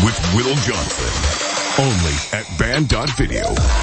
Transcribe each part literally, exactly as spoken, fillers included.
with Will Johnson, only at band dot video.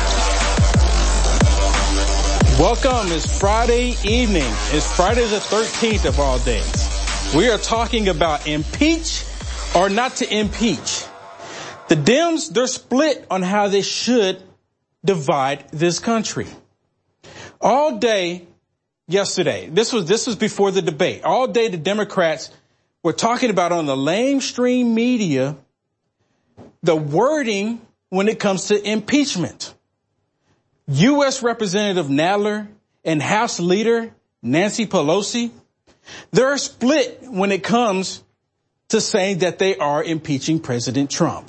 Welcome. It's Friday evening. It's Friday the thirteenth of all days. We are talking about impeach or not to impeach. The Dems, they're split on how they should divide this country. All day yesterday, this was this was before the debate. All day the Democrats were talking about on the lamestream media the wording when it comes to impeachment. U S Representative Nadler and House Leader Nancy Pelosi, they're split when it comes to saying that they are impeaching President Trump.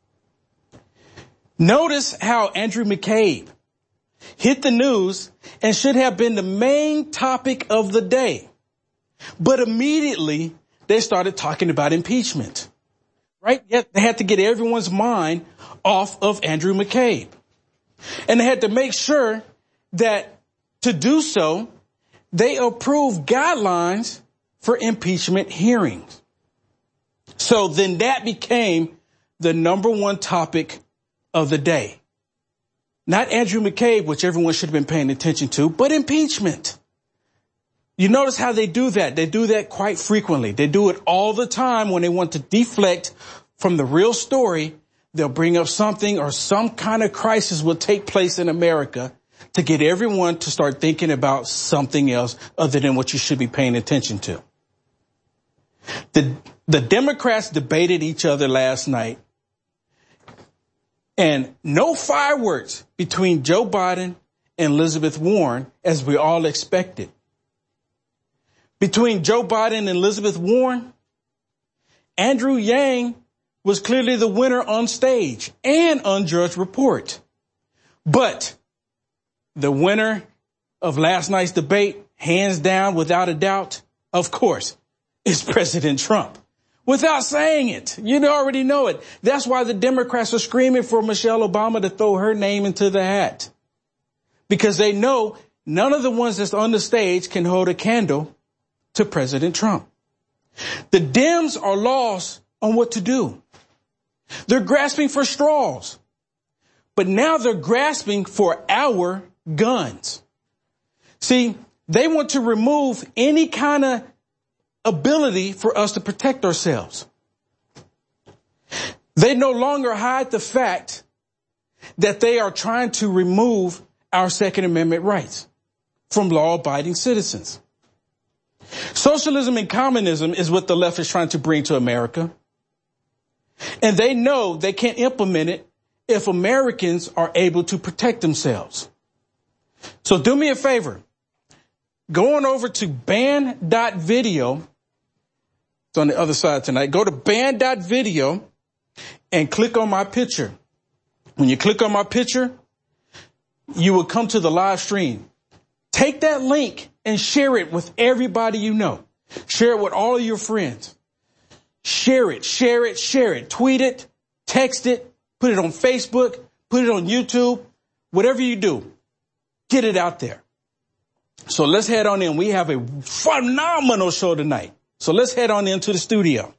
Notice how Andrew McCabe hit the news and should have been the main topic of the day. But immediately they started talking about impeachment, right? Yet they had to get everyone's mind off of Andrew McCabe. And they had to make sure that to do so, they approved guidelines for impeachment hearings. So then that became the number one topic of the day. Not Andrew McCabe, which everyone should have been paying attention to, but impeachment. You notice how they do that. They do that quite frequently. They do it all the time when they want to deflect from the real story. They'll bring up something or some kind of crisis will take place in America to get everyone to start thinking about something else other than what you should be paying attention to. The, the Democrats debated each other last night, and no fireworks between Joe Biden and Elizabeth Warren, as we all expected. Between Joe Biden and Elizabeth Warren, Andrew Yang was clearly the winner on stage and on Judge Report. But the winner of last night's debate, hands down, without a doubt, of course, is President Trump. Without saying it, you already know it. That's why the Democrats are screaming for Michelle Obama to throw her name into the hat. Because they know none of the ones that's on the stage can hold a candle to President Trump. The Dems are lost on what to do. They're grasping for straws, but now they're grasping for our guns. See, they want to remove any kind of ability for us to protect ourselves. They no longer hide the fact that they are trying to remove our Second Amendment rights from law-abiding citizens. Socialism and communism is what the left is trying to bring to America. And they know they can't implement it if Americans are able to protect themselves. So do me a favor. Go on over to band dot video. It's on the other side tonight. Go to band dot video and click on my picture. When you click on my picture, you will come to the live stream. Take that link and share it with everybody you know. Share it with all of your friends. Share it, share it, share it. Tweet it, text it, put it on Facebook, put it on YouTube, whatever you do, get it out there. So let's head on in. We have a phenomenal show tonight. So let's head on into the studio.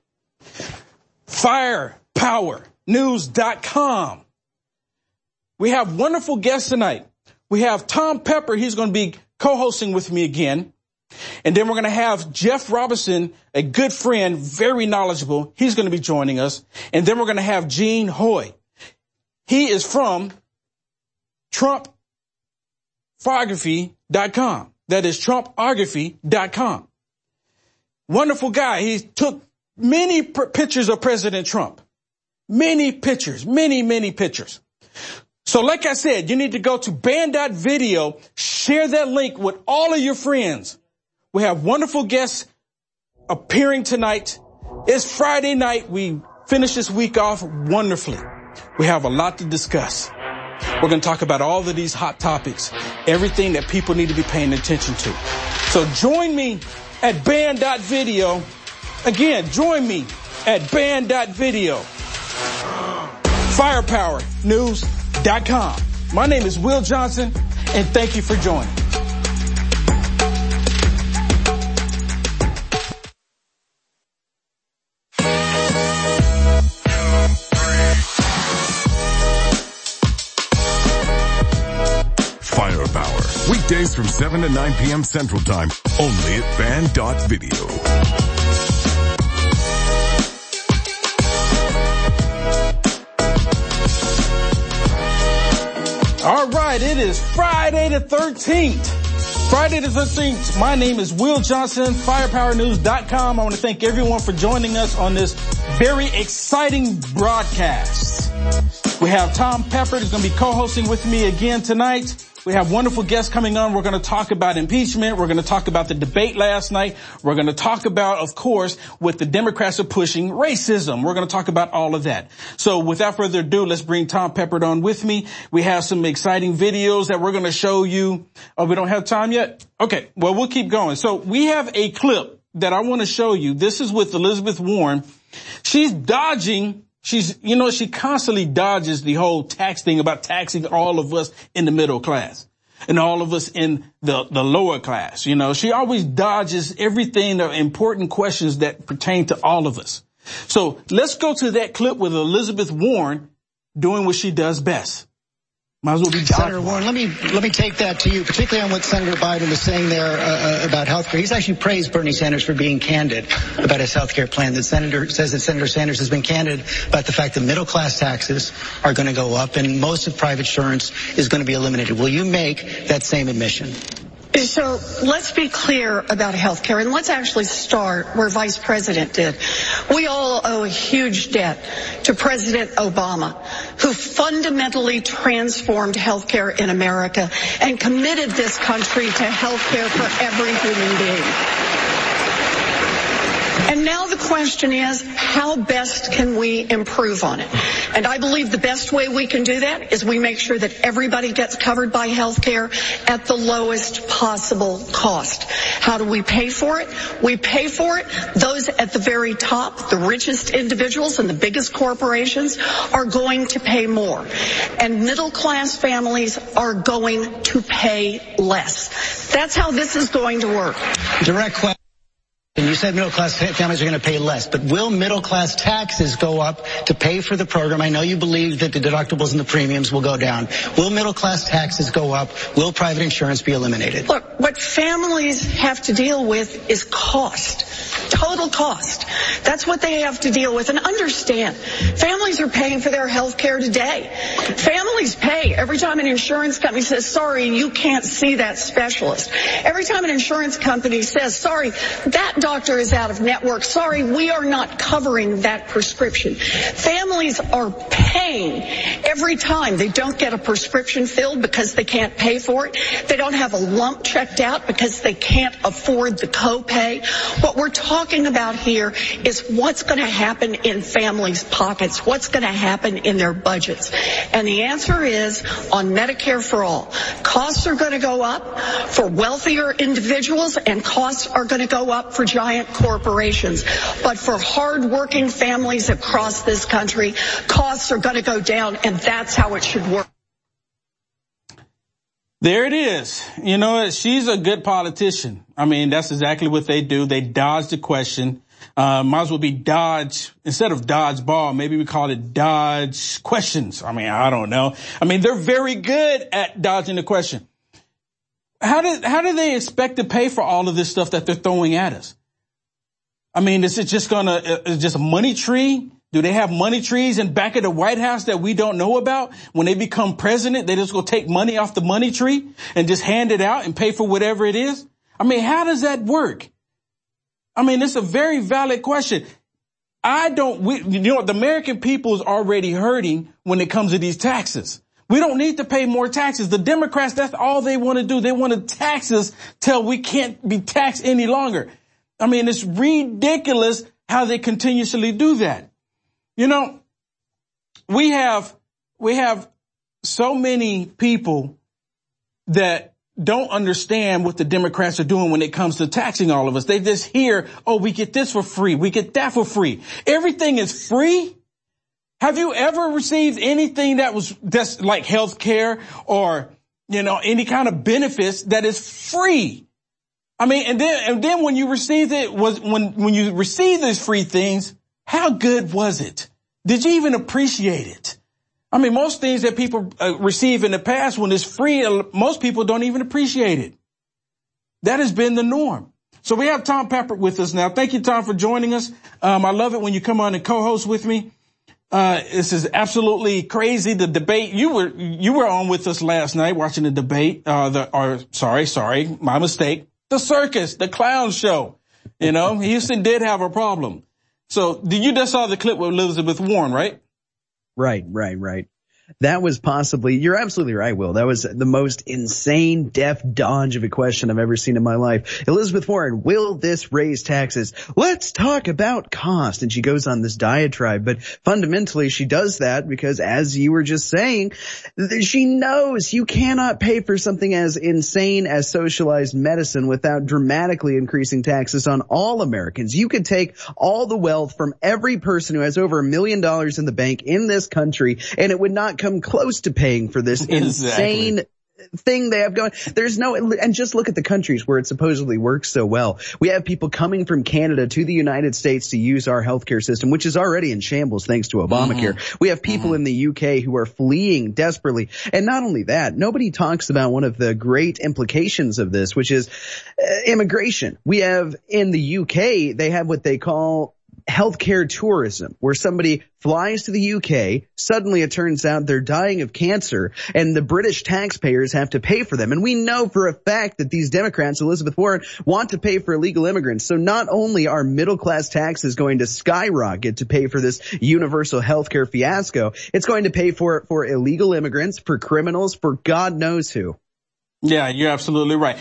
firepower news dot com. We have wonderful guests tonight. We have Tom Pepper. He's going to be co-hosting with me again. And then we're going to have Jeff Robinson, a good friend, very knowledgeable. He's going to be joining us. And then we're going to have Gene Hoy. He is from Trump Photography dot com. That is Trumpography dot com. Wonderful guy. He took many pr- pictures of President Trump. Many pictures, many, many pictures. So like I said, you need to go to band dot video, share that link with all of your friends. We have wonderful guests appearing tonight. It's Friday night. We finish this week off wonderfully. We have a lot to discuss. We're going to talk about all of these hot topics, everything that people need to be paying attention to. So join me at band dot video. Again, join me at band dot video. firepower news dot com. My name is Will Johnson, and thank you for joining. Weekdays from seven to nine p.m. Central Time, only at Band dot Video. All right, it is Friday the thirteenth. Friday the thirteenth. My name is Will Johnson, firepower news dot com. I want to thank everyone for joining us on this very exciting broadcast. We have Tom Pepper who's going to be co-hosting with me again tonight. We have wonderful guests coming on. We're going to talk about impeachment. We're going to talk about the debate last night. We're going to talk about, of course, what the Democrats are pushing, racism. We're going to talk about all of that. So without further ado, let's bring Tom Pepper on with me. We have some exciting videos that we're going to show you. Oh, we don't have time yet? Okay, well, we'll keep going. So we have a clip that I want to show you. This is with Elizabeth Warren. She's dodging She's, you know, she constantly dodges the whole tax thing about taxing all of us in the middle class and all of us in the, the lower class. You know, she always dodges everything, the important questions that pertain to all of us. So let's go to that clip with Elizabeth Warren doing what she does best. Might as well be Senator Warren, let me let me take that to you, particularly on what Senator Biden was saying there uh, about health care. He's actually praised Bernie Sanders for being candid about his health care plan. The senator says that Senator Sanders has been candid about the fact that middle class taxes are going to go up and most of private insurance is going to be eliminated. Will you make that same admission? So let's be clear about health care, and let's actually start where Vice President did. We all owe a huge debt to President Obama, who fundamentally transformed health care in America and committed this country to health care for every human being. And now the question is, how best can we improve on it? And I believe the best way we can do that is we make sure that everybody gets covered by health care at the lowest possible cost. How do we pay for it? We pay for it. Those at the very top, the richest individuals and the biggest corporations, are going to pay more. And middle class families are going to pay less. That's how this is going to work. Direct question. And you said middle-class families are going to pay less, but will middle-class taxes go up to pay for the program? I know you believe that the deductibles and the premiums will go down. Will middle-class taxes go up? Will private insurance be eliminated? Look, what families have to deal with is cost, total cost. That's what they have to deal with. And understand, families are paying for their health care today. Families pay every time an insurance company says, sorry, you can't see that specialist. Every time an insurance company says, sorry, that doctor is out of network. Sorry, we are not covering that prescription. Families are paying every time they don't get a prescription filled because they can't pay for it. They don't have a lump checked out because they can't afford the copay. What we're talking about here is what's going to happen in families' pockets, what's going to happen in their budgets. And the answer is on Medicare for All. Costs are going to go up for wealthier individuals and costs are going to go up for giant corporations. But for hard-working families across this country, costs are going to go down, and that's how it should work. There it is. You know, she's a good politician. I mean, that's exactly what they do. They dodge the question. Uh, might as well be dodge, instead of dodge ball, maybe we call it dodge questions. I mean, I don't know. I mean, they're very good at dodging the question. How do, how do they expect to pay for all of this stuff that they're throwing at us? I mean, is it just gonna, is it just a money tree? Do they have money trees in back of the White House that we don't know about? When they become president, they just go take money off the money tree and just hand it out and pay for whatever it is? I mean, how does that work? I mean, it's a very valid question. I don't, we, you know, the American people is already hurting when it comes to these taxes. We don't need to pay more taxes. The Democrats, that's all they want to do. They want to tax us till we can't be taxed any longer. I mean, it's ridiculous how they continuously do that. You know, we have, we have so many people that don't understand what the Democrats are doing when it comes to taxing all of us. They just hear, oh, we get this for free. We get that for free. Everything is free. Have you ever received anything that was that's like health care or, you know, any kind of benefits that is free? I mean, and then, and then when you received it was when, when you received these free things, how good was it? Did you even appreciate it? I mean, most things that people uh, receive in the past when it's free, most people don't even appreciate it. That has been the norm. So we have Tom Peppert with us now. Thank you, Tom, for joining us. Um, I love it when you come on and co-host with me. Uh, this is absolutely crazy. The debate, you were, you were on with us last night watching the debate, uh, the, or sorry, sorry, my mistake. The circus, the clown show. You know, Houston did have a problem. So did you just saw the clip with Elizabeth Warren, right? Right, right, right. That was possibly, you're absolutely right, Will. That was the most insane, deaf dodge of a question I've ever seen in my life. Elizabeth Warren, will this raise taxes? Let's talk about cost. And she goes on this diatribe, but fundamentally she does that because, as you were just saying, she knows you cannot pay for something as insane as socialized medicine without dramatically increasing taxes on all Americans. You could take all the wealth from every person who has over a million dollars in the bank in this country, and it would not come close to paying for this insane exactly. thing they have going. There's no, and just look at the countries where it supposedly works so well. We have people coming from Canada to the United States to use our healthcare system, which is already in shambles thanks to Obamacare. Mm-hmm. We have people mm-hmm. in the U K who are fleeing desperately. And not only that, nobody talks about one of the great implications of this, which is uh, immigration. We have in the U K, they have what they call healthcare tourism, where somebody flies to the U K, suddenly it turns out they're dying of cancer, and the British taxpayers have to pay for them. And we know for a fact that these Democrats, Elizabeth Warren, want to pay for illegal immigrants. So not only are middle-class taxes going to skyrocket to pay for this universal healthcare fiasco, it's going to pay for for illegal immigrants, for criminals, for God knows who. Yeah, you're absolutely right.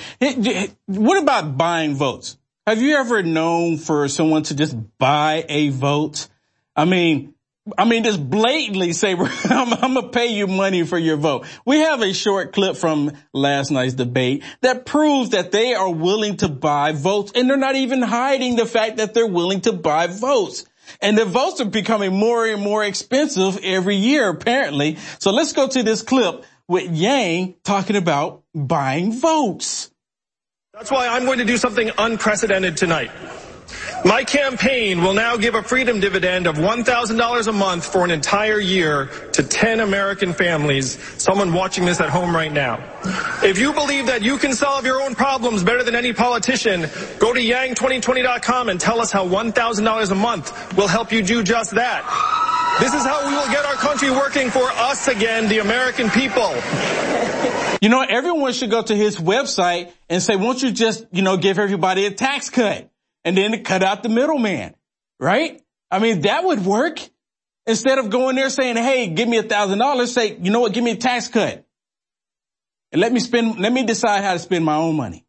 What about buying votes? Have you ever known for someone to just buy a vote? I mean, I mean, just blatantly say, I'm, I'm going to pay you money for your vote. We have a short clip from last night's debate that proves that they are willing to buy votes, and they're not even hiding the fact that they're willing to buy votes. And the votes are becoming more and more expensive every year, apparently. So let's go to this clip with Yang talking about buying votes. That's why I'm going to do something unprecedented tonight. My campaign will now give a freedom dividend of one thousand dollars a month for an entire year to ten American families, someone watching this at home right now. If you believe that you can solve your own problems better than any politician, go to yang twenty twenty dot com and tell us how one thousand dollars a month will help you do just that. This is how we will get our country working for us again, the American people. You know, everyone should go to his website and say, won't you just, you know, give everybody a tax cut and then cut out the middleman, right? I mean, that would work. Instead of going there saying, hey, give me a thousand dollars, say, you know what, give me a tax cut. And let me spend, let me decide how to spend my own money.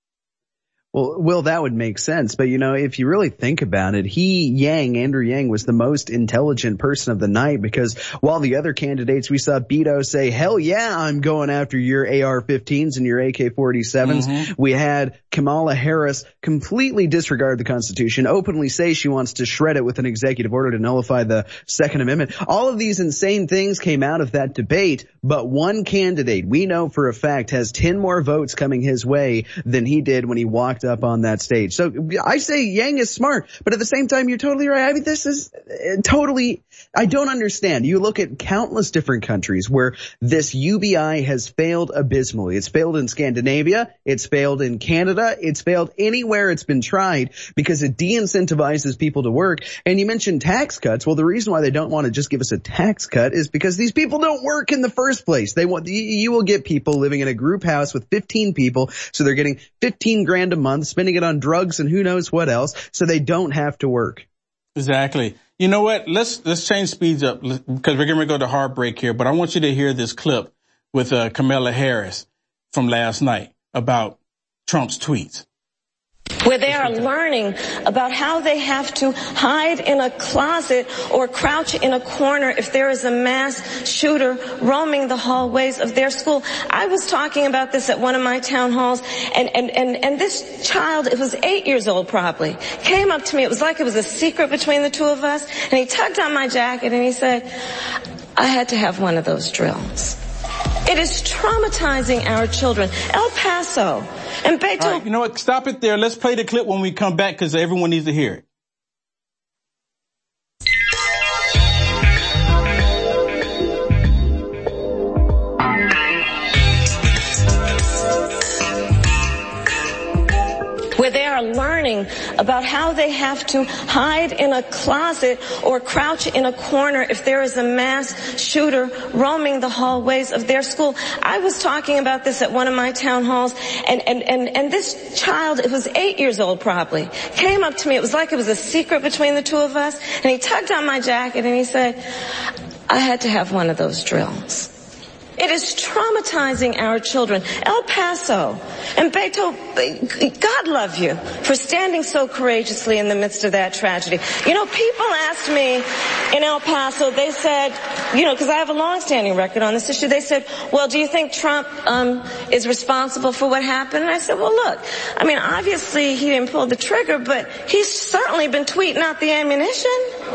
Well, Will, that would make sense. But, you know, if you really think about it, he, Yang, Andrew Yang, was the most intelligent person of the night, because while the other candidates, we saw Beto say, hell yeah, I'm going after your A R fifteens and your A K forty-sevens. Mm-hmm. We had Kamala Harris completely disregard the Constitution, openly say she wants to shred it with an executive order to nullify the Second Amendment. All of these insane things came out of that debate, but one candidate we know for a fact has ten more votes coming his way than he did when he walked up on that stage. So I say Yang is smart, but at the same time, you're totally right. I mean, this is totally, I don't understand. You look at countless different countries where this U B I has failed abysmally. It's failed in Scandinavia. It's failed in Canada. It's failed anywhere it's been tried because it de-incentivizes people to work. And you mentioned tax cuts. Well, the reason why they don't want to just give us a tax cut is because these people don't work in the first place. They want, you will get people living in a group house with fifteen people. So they're getting fifteen grand a month, spending it on drugs and who knows what else, so they don't have to work. Exactly. You know what? Let's let's change speeds up because we're going to go to hard break here. But I want you to hear this clip with uh, Kamala Harris from last night about Trump's tweets. Where they are learning about how they have to hide in a closet or crouch in a corner if there is a mass shooter roaming the hallways of their school. I was talking about this at one of my town halls, and, and, and, and this child, it was eight years old probably, came up to me. It was like it was a secret between the two of us, and he tugged on my jacket and he said, I had to have one of those drills. It is traumatizing our children. El Paso and Beto. All right, you know what? Stop it there. Let's play the clip when we come back because everyone needs to hear it. about how they have to hide in a closet or crouch in a corner if there is a mass shooter roaming the hallways of their school. I was talking about this at one of my town halls, and, and, and, and this child, it was eight years old probably, came up to me. It was like it was a secret between the two of us, and he tugged on my jacket and he said, I had to have one of those drills. It is traumatizing our children. El Paso and Beto, God love you for standing so courageously in the midst of that tragedy. You know, people asked me in El Paso, they said, you know, because I have a long-standing record on this issue, they said, well, do you think Trump um is responsible for what happened? And I said, well, look, I mean, obviously he didn't pull the trigger, but he's certainly been tweeting out the ammunition.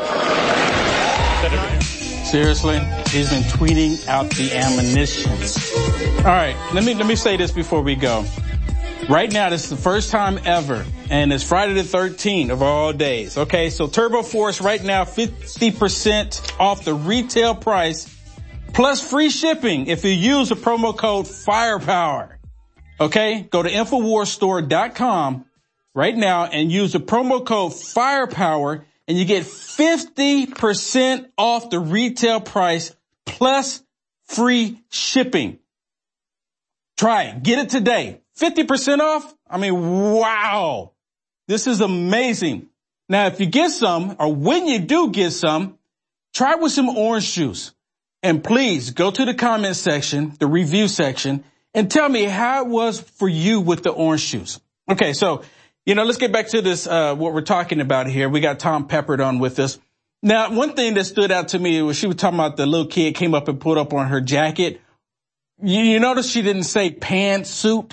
Seriously? He's been tweeting out the ammunition. All right, let me let me say this before we go. Right now, this is the first time ever, and it's Friday the thirteenth of all days. Okay, so Turbo Force right now, fifty percent off the retail price, plus free shipping if you use the promo code FIREPOWER. Okay, go to infowars store dot com right now and use the promo code FIREPOWER, and you get fifty percent off the retail price plus free shipping. Try it. Get it today. fifty percent off? I mean, wow. This is amazing. Now, if you get some, or when you do get some, try with some orange juice. And please go to the comment section, the review section, and tell me how it was for you with the orange juice. Okay, so, you know, let's get back to this, uh, what we're talking about here. We got Tom Pepperd on with us. Now, one thing that stood out to me was she was talking about the little kid came up and put up on her jacket. You, you notice she didn't say pantsuit?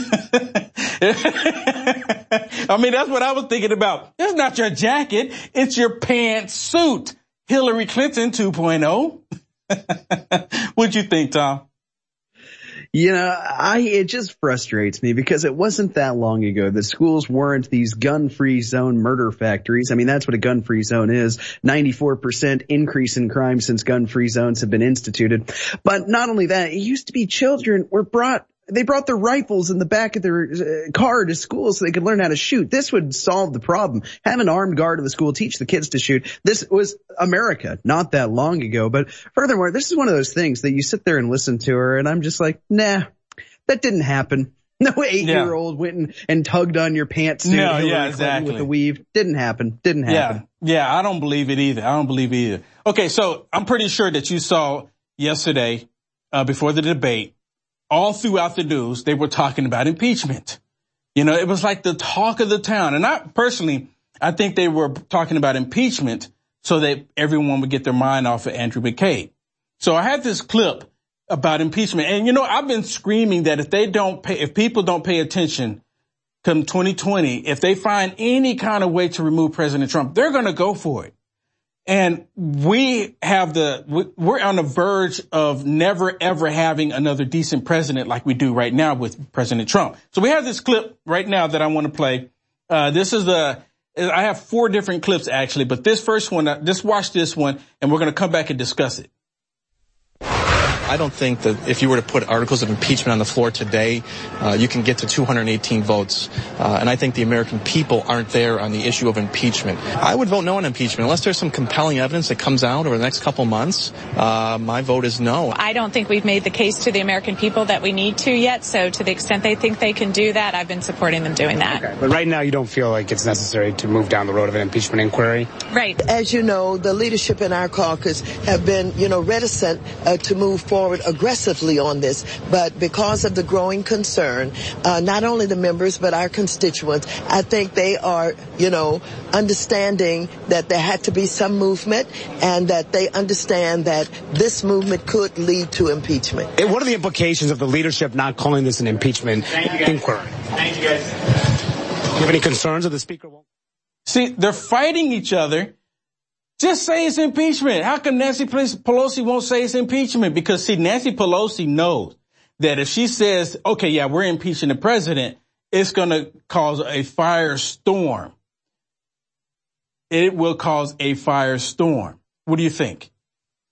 I mean, that's what I was thinking about. It's not your jacket. It's your pantsuit. Hillary Clinton two point oh. What'd you think, Tom? You know, I, it just frustrates me because it wasn't that long ago that schools weren't these gun-free zone murder factories. I mean, that's what a gun-free zone is. ninety-four percent increase in crime since gun-free zones have been instituted. But not only that, it used to be children were brought, they brought their rifles in the back of their uh, car to school so they could learn how to shoot. This would solve the problem. Have an armed guard of the school teach the kids to shoot. This was America not that long ago. But furthermore, this is one of those things that you sit there and listen to her, and I'm just like, nah, that didn't happen. No eight-year-old yeah. went and, and tugged on your pantsuit. No, yeah, exactly. With the weave. Didn't happen. Didn't happen. Yeah, yeah, I don't believe it either. I don't believe it either. Okay, so I'm pretty sure that you saw yesterday, uh, before the debate, all throughout the news, they were talking about impeachment. You know, it was like the talk of the town. And I personally, I think they were talking about impeachment so that everyone would get their mind off of Andrew McCabe. So I had this clip about impeachment. And, you know, I've been screaming that if they don't pay, if people don't pay attention come twenty twenty, if they find any kind of way to remove President Trump, they're going to go for it. And we have the, we're on the verge of never, ever having another decent president like we do right now with President Trump. So we have this clip right now that I want to play. Uh, this is a, I have four different clips actually, but this first one, uh, just watch this one and we're going to come back and discuss it. I don't think that if you were to put articles of impeachment on the floor today, uh, you can get to two hundred eighteen votes. Uh, and I think the American people aren't there on the issue of impeachment. I would vote no on impeachment unless there's some compelling evidence that comes out over the next couple months. Uh, my vote is no. I don't think we've made the case to the American people that we need to yet. So to the extent they think they can do that, I've been supporting them doing that. Okay. But right now you don't feel like it's necessary to move down the road of an impeachment inquiry? Right. As you know, the leadership in our caucus have been, you know, reticent uh, to move forward aggressively on this, but because of the growing concern, uh, not only the members but our constituents, I think they are, you know, understanding that there had to be some movement and that they understand that this movement could lead to impeachment. And what are the implications of the leadership not calling this an impeachment inquiry? Thank you, guys. Do you have any concerns of the speaker? See, they're fighting each other. Just say it's impeachment. How come Nancy Pelosi won't say it's impeachment? Because, see, Nancy Pelosi knows that if she says, okay, yeah, we're impeaching the president, it's going to cause a firestorm. It will cause a firestorm. What do you think?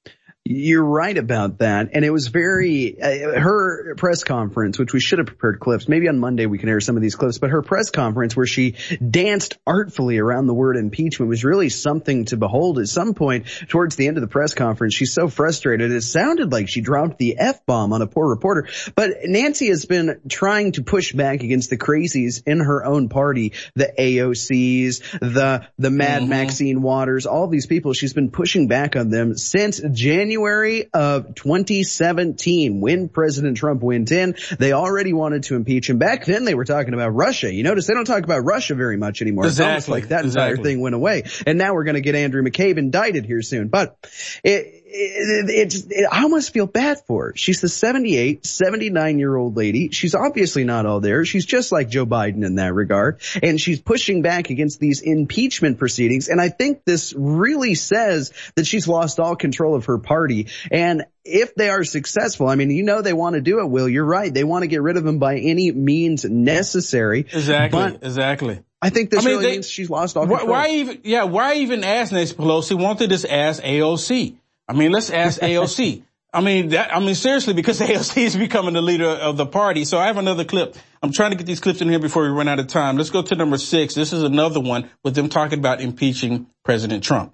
You're right about that. And it was very, uh, her press conference, which we should have prepared clips. Maybe on Monday we can air some of these clips, but her press conference where she danced artfully around the word impeachment was really something to behold. At some point towards the end of the press conference, she's so frustrated. It sounded like she dropped the F-bomb on a poor reporter. But Nancy has been trying to push back against the crazies in her own party, the A O Cs, the, the Mad mm-hmm. Maxine Waters, all these people. She's been pushing back on them since January of twenty seventeen, when President Trump went in. They already wanted to impeach him. Back then they were talking about Russia. You notice they don't talk about Russia very much anymore. Exactly. It's almost like that entire exactly. thing went away. And now we're going to get Andrew McCabe indicted here soon. But it, It, it, it, it, I almost feel bad for her. She's the seventy-eight, seventy-nine year old lady. She's obviously not all there. She's just like Joe Biden in that regard. And she's pushing back against these impeachment proceedings. And I think this really says that she's lost all control of her party. And if they are successful, I mean, you know, they want to do it, Will. You're right. They want to get rid of him by any means necessary. Exactly. But exactly. I think this I mean, really they, means she's lost all why, control. why even, yeah, why even ask Nancy Pelosi? Why don't they just ask A O C? I mean, let's ask A O C. I mean, that, I mean, seriously, because A O C is becoming the leader of the party. So I have another clip. I'm trying to get these clips in here before we run out of time. Let's go to number six. This is another one with them talking about impeaching President Trump.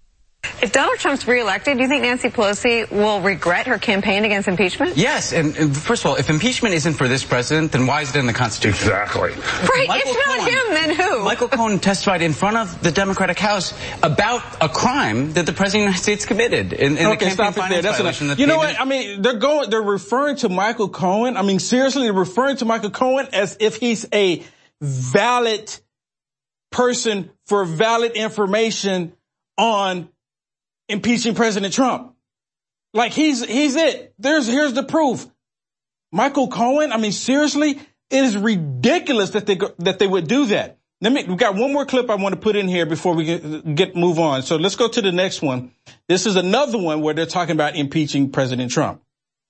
If Donald Trump's reelected, do you think Nancy Pelosi will regret her campaign against impeachment? Yes, and, and first of all, if impeachment isn't for this president, then why is it in the Constitution? Exactly. Right, Michael if not Cohen, him, then who? Michael Cohen testified in front of the Democratic House about a crime that the President of the United States committed in, in okay, the campaign stop it there. finance That's violation. enough. That You know payment. what? I mean, they're going, they're referring to Michael Cohen. I mean, seriously, they're referring to Michael Cohen as if he's a valid person for valid information on impeaching President Trump. Like he's, he's it. There's, here's the proof. Michael Cohen, I mean, seriously, it is ridiculous that they, go, that they would do that. Let me, we've got one more clip I want to put in here before we get, get, move on. So let's go to the next one. This is another one where they're talking about impeaching President Trump.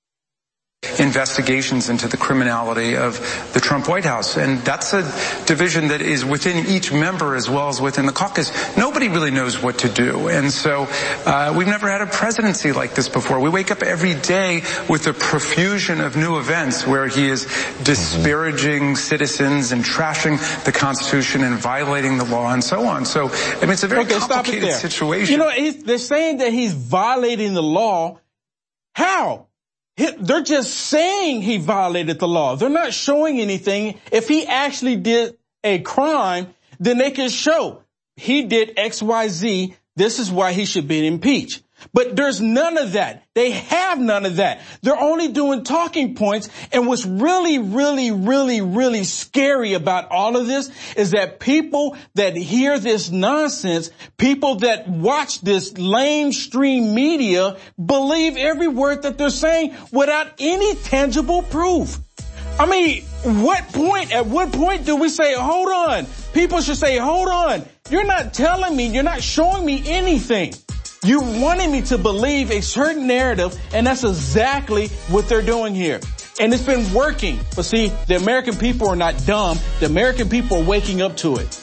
Investigations into the criminality of the Trump White House. And that's a division that is within each member as well as within the caucus. Nobody really knows what to do. And so uh, we've never had a presidency like this before. We wake up every day with a profusion of new events where he is disparaging citizens and trashing the Constitution and violating the law and so on. So, I mean, it's a very okay, complicated situation. You know, he's, they're saying that he's violating the law. How? They're just saying he violated the law. They're not showing anything. If he actually did a crime, then they can show he did X, Y, Z. This is why he should be impeached. But there's none of that. They have none of that. They're only doing talking points. And what's really, really, really, really scary about all of this is that people that hear this nonsense, people that watch this lamestream media, believe every word that they're saying without any tangible proof. I mean, what point, at what point do we say, hold on? People should say, hold on. You're not telling me, you're not showing me anything. You wanted me to believe a certain narrative, and that's exactly what they're doing here. And it's been working. But see, the American people are not dumb. The American people are waking up to it.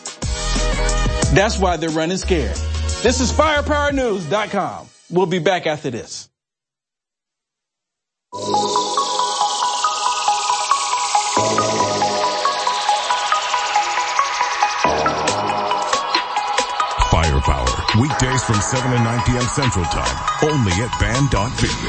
That's why they're running scared. This is firepower news dot com. We'll be back after this. Firepower, weekdays from seven to nine p.m. Central Time, only at band dot video.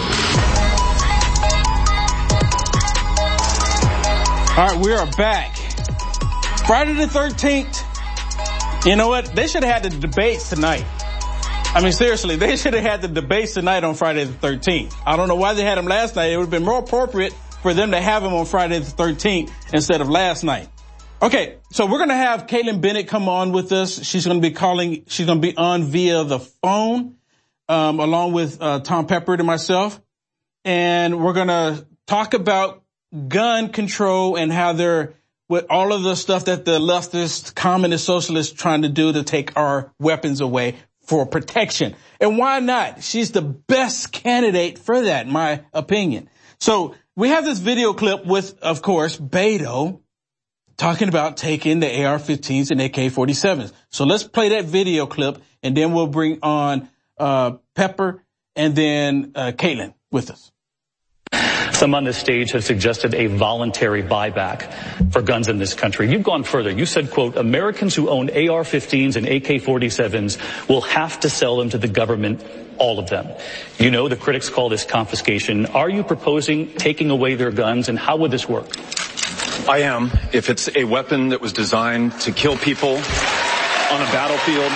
All right, we are back. Friday the thirteenth. You know what? They should have had the debates tonight. I mean, seriously, they should have had the debates tonight on Friday the thirteenth. I don't know why they had them last night. It would have been more appropriate for them to have them on Friday the thirteenth instead of last night. Okay, so we're going to have Caitlin Bennett come on with us. She's going to be calling, she's going to be on via the phone, um, along with uh, Tom Peppert and myself. And we're going to talk about gun control and how they're, with all of the stuff that the leftist, communist, socialists trying to do to take our weapons away for protection. And why not? She's the best candidate for that, in my opinion. So we have this video clip with, of course, Beto, talking about taking the A R fifteens and A K forty-sevens. So let's play that video clip, and then we'll bring on uh Pepper and then uh, Caitlin with us. Some on this stage have suggested a voluntary buyback for guns in this country. You've gone further. You said, quote, Americans who own A R fifteens and A K forty-sevens will have to sell them to the government, all of them. You know the critics call this confiscation. Are you proposing taking away their guns, and how would this work? I am, if it's a weapon that was designed to kill people on a battlefield.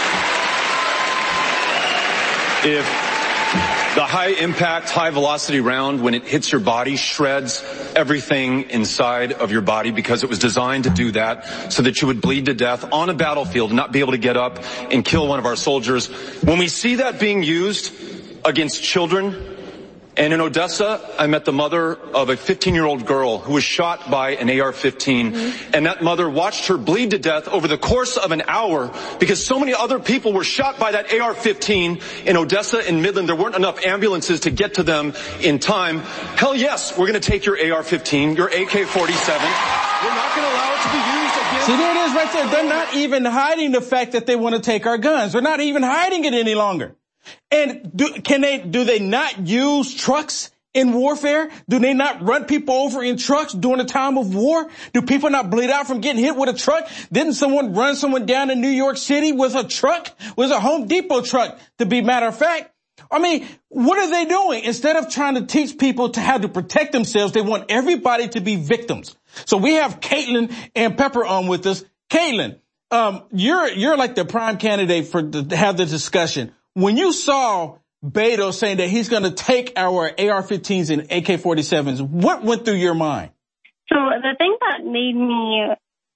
If the high-impact, high-velocity round, when it hits your body, shreds everything inside of your body because it was designed to do that so that you would bleed to death on a battlefield and not be able to get up and kill one of our soldiers. When we see that being used against children, and in Odessa, I met the mother of a fifteen-year-old girl who was shot by an A R fifteen, mm-hmm. and that mother watched her bleed to death over the course of an hour because so many other people were shot by that A R fifteen in Odessa and Midland. There weren't enough ambulances to get to them in time. Hell yes, we're going to take your A R fifteen, your A K forty-seven. We're not going to allow it to be used against... See, there it is right there. They're not even hiding the fact that they want to take our guns. They're not even hiding it any longer. And do, can they, do they not use trucks in warfare? Do they not run people over in trucks during a time of war? Do people not bleed out from getting hit with a truck? Didn't someone run someone down in New York City with a truck? With a Home Depot truck, to be matter of fact. I mean, what are they doing? Instead of trying to teach people to how to protect themselves, they want everybody to be victims. So we have Caitlin and Pepper on with us. Caitlin, um, you're, you're like the prime candidate for to have the discussion. When you saw Beto saying that he's going to take our A R fifteens and A K forty-sevens, what went through your mind? So the thing that made me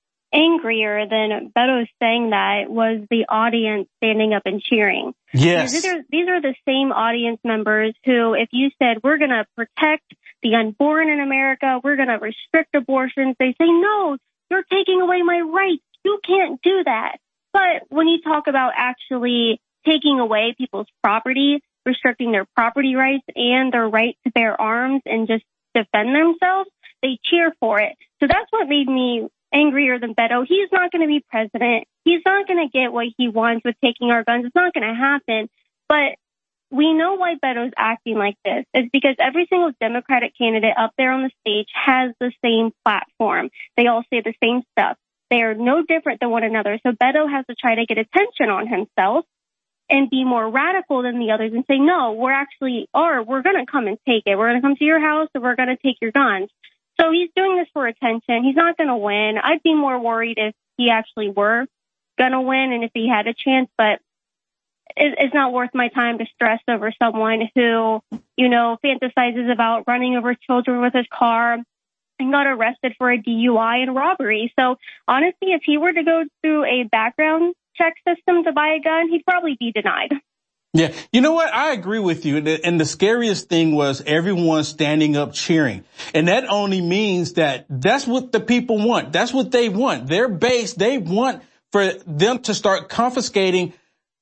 angrier than Beto saying that was the audience standing up and cheering. Yes. These are, these are the same audience members who, if you said, we're going to protect the unborn in America, we're going to restrict abortions, they say, no, you're taking away my rights. You can't do that. But when you talk about actually taking away people's property, restricting their property rights and their right to bear arms and just defend themselves, they cheer for it. So that's what made me angrier than Beto. He's not going to be president. He's not going to get what he wants with taking our guns. It's not going to happen. But we know why Beto's acting like this. It's because every single Democratic candidate up there on the stage has the same platform. They all say the same stuff. They are no different than one another. So Beto has to try to get attention on himself and be more radical than the others and say, no, we're actually are. We're going to come and take it. We're going to come to your house and we're going to take your guns. So he's doing this for attention. He's not going to win. I'd be more worried if he actually were going to win and if he had a chance, but it's not worth my time to stress over someone who, you know, fantasizes about running over children with his car and got arrested for a D U I and robbery. So honestly, if he were to go through a background check system to buy a gun, he'd probably be denied. Yeah. You know what? I agree with you. And the scariest thing was everyone standing up cheering. And that only means that that's what the people want. That's what they want. Their base, they want for them to start confiscating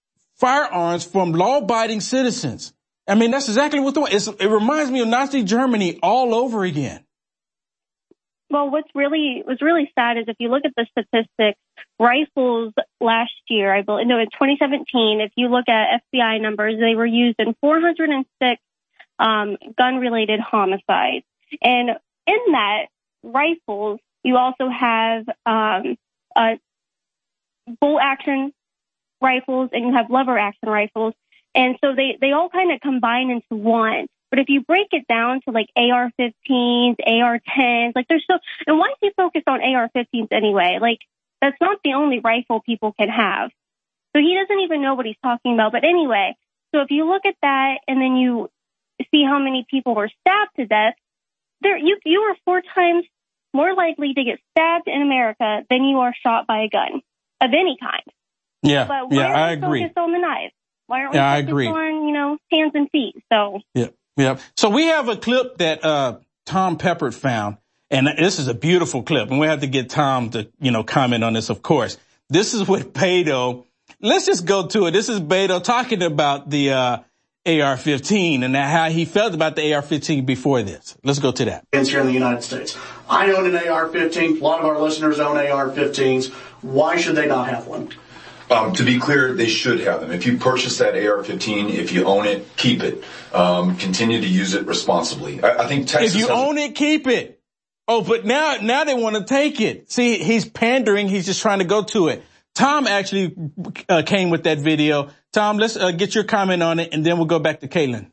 firearms from law-abiding citizens. I mean, that's exactly what they want. It's, it reminds me of Nazi Germany all over again. Well, what's really was really sad is if you look at the statistics, rifles last year, I believe, no, in twenty seventeen, if you look at F B I numbers, they were used in four hundred six um, gun-related homicides. And in that, rifles, you also have um, uh, bolt-action rifles and you have lever-action rifles. And so they, they all kind of combine into one. But if you break it down to like A R fifteens, A R tens, like there's so, and why is he focused on A R fifteens anyway? Like that's not the only rifle people can have. So he doesn't even know what he's talking about. But anyway, so if you look at that and then you see how many people were stabbed to death, there you you are four times more likely to get stabbed in America than you are shot by a gun of any kind. Yeah, but why yeah, are I we agree. focused on the knife? Why aren't we yeah, focused I agree. on, you know, hands and feet? So yeah. Yeah. So we have a clip that, uh, Tom Peppert found, and this is a beautiful clip, and we have to get Tom to, you know, comment on this, of course. This is what Beto, let's just go to it. This is Beto talking about the, uh, A R fifteen and how he felt about the A R fifteen before this. Let's go to that. Here in the United States. I own an A R fifteen. A lot of our listeners own A R fifteens. Why should they not have one? Um, to be clear, they should have them. If you purchase that A R fifteen, if you own it, keep it. Um, continue to use it responsibly. I, I think Texas. If you own it, keep it. Oh, but now, now they want to take it. See, he's pandering. He's just trying to go to it. Tom actually uh, came with that video. Tom, let's uh, get your comment on it, and then we'll go back to Caitlin.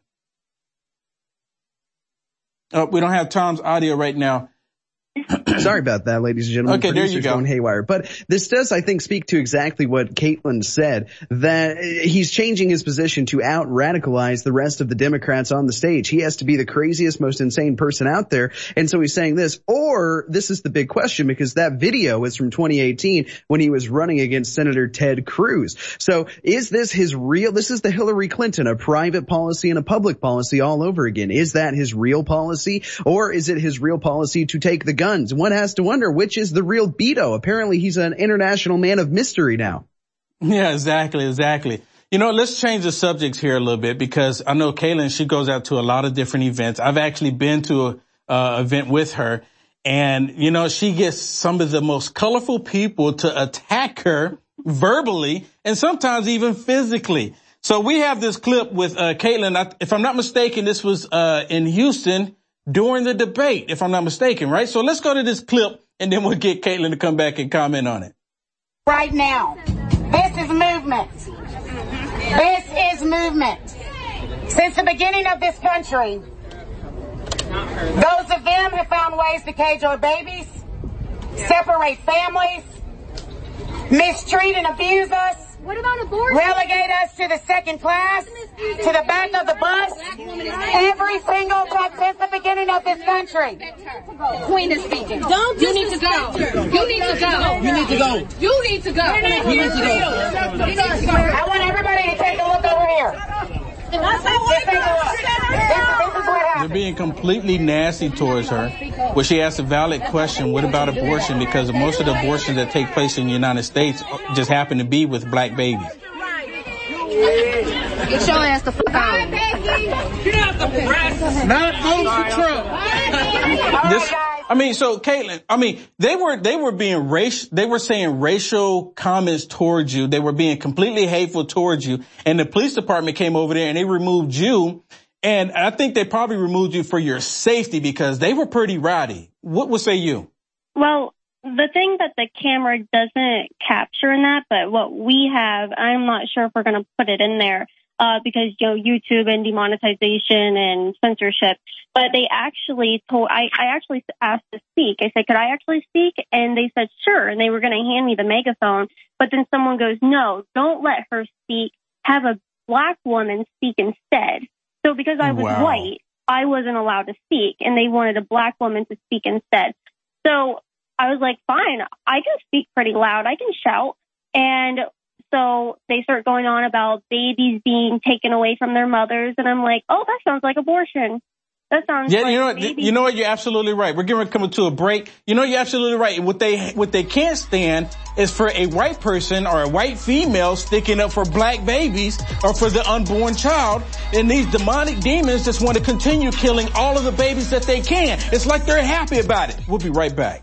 Oh, we don't have Tom's audio right now. Sorry about that, ladies and gentlemen. Okay, there you go. Going haywire. But this does, I think, speak to exactly what Caitlin said, that he's changing his position to out-radicalize the rest of the Democrats on the stage. He has to be the craziest, most insane person out there. And so he's saying this, or this is the big question, because that video is from twenty eighteen when he was running against Senator Ted Cruz. So is this his real, this is the Hillary Clinton, a private policy and a public policy all over again. Is that his real policy, or is it his real policy to take the gun? Guns. One has to wonder which is the real Beto. Apparently he's an international man of mystery now. Yeah, exactly, exactly. You know, let's change the subjects here a little bit, because I know Caitlin, she goes out to a lot of different events. I've actually been to a uh, event with her, and, you know, she gets some of the most colorful people to attack her verbally and sometimes even physically. So we have this clip with uh, Caitlin. If I'm not mistaken, this was uh, in Houston during the debate, if I'm not mistaken, right? So let's go to this clip, and then we'll get Caitlin to come back and comment on it. Right now, this is movement. This is movement. Since the beginning of this country, those of them have found ways to cage our babies, separate families, mistreat and abuse us. What about abortion? Relegate us to the second class, to the back of the bus, every single time since the beginning of this country. The Queen is speaking. Don't you need to go. You need to go. You need to go. You need to go. You need to go. I want everybody to take a look over here. Just take a look. This, this is what happened. They're being completely nasty towards her. Well, she asked a valid question, what about abortion? Because most of the abortions that take place in the United States just happen to be with black babies. Get your ass the fuck out. Get out the press. Not vote for Trump. This, I mean, so Caitlin, I mean, they were, they were being racial, they were saying racial comments towards you. They were being completely hateful towards you. And the police department came over there and they removed you. And I think they probably removed you for your safety because they were pretty rowdy. What would say you? Well, the thing that the camera doesn't capture in that, but what we have, I'm not sure if we're going to put it in there, uh, because, you know, YouTube and demonetization and censorship, but they actually told, I, I actually asked to speak. I said, could I actually speak? And they said, sure. And they were going to hand me the megaphone, but then someone goes, no, don't let her speak. Have a black woman speak instead. So because I was Wow. white, I wasn't allowed to speak, and they wanted a black woman to speak instead. So I was like, fine, I can speak pretty loud. I can shout. And so they start going on about babies being taken away from their mothers. And I'm like, oh, that sounds like abortion. That sounds Yeah, like you know what? babies. You know what? You're absolutely right. We're going to come to a break. You know, you're absolutely right. What they what they can't stand is for a white person or a white female sticking up for black babies or for the unborn child. And these demonic demons just want to continue killing all of the babies that they can. It's like they're happy about it. We'll be right back.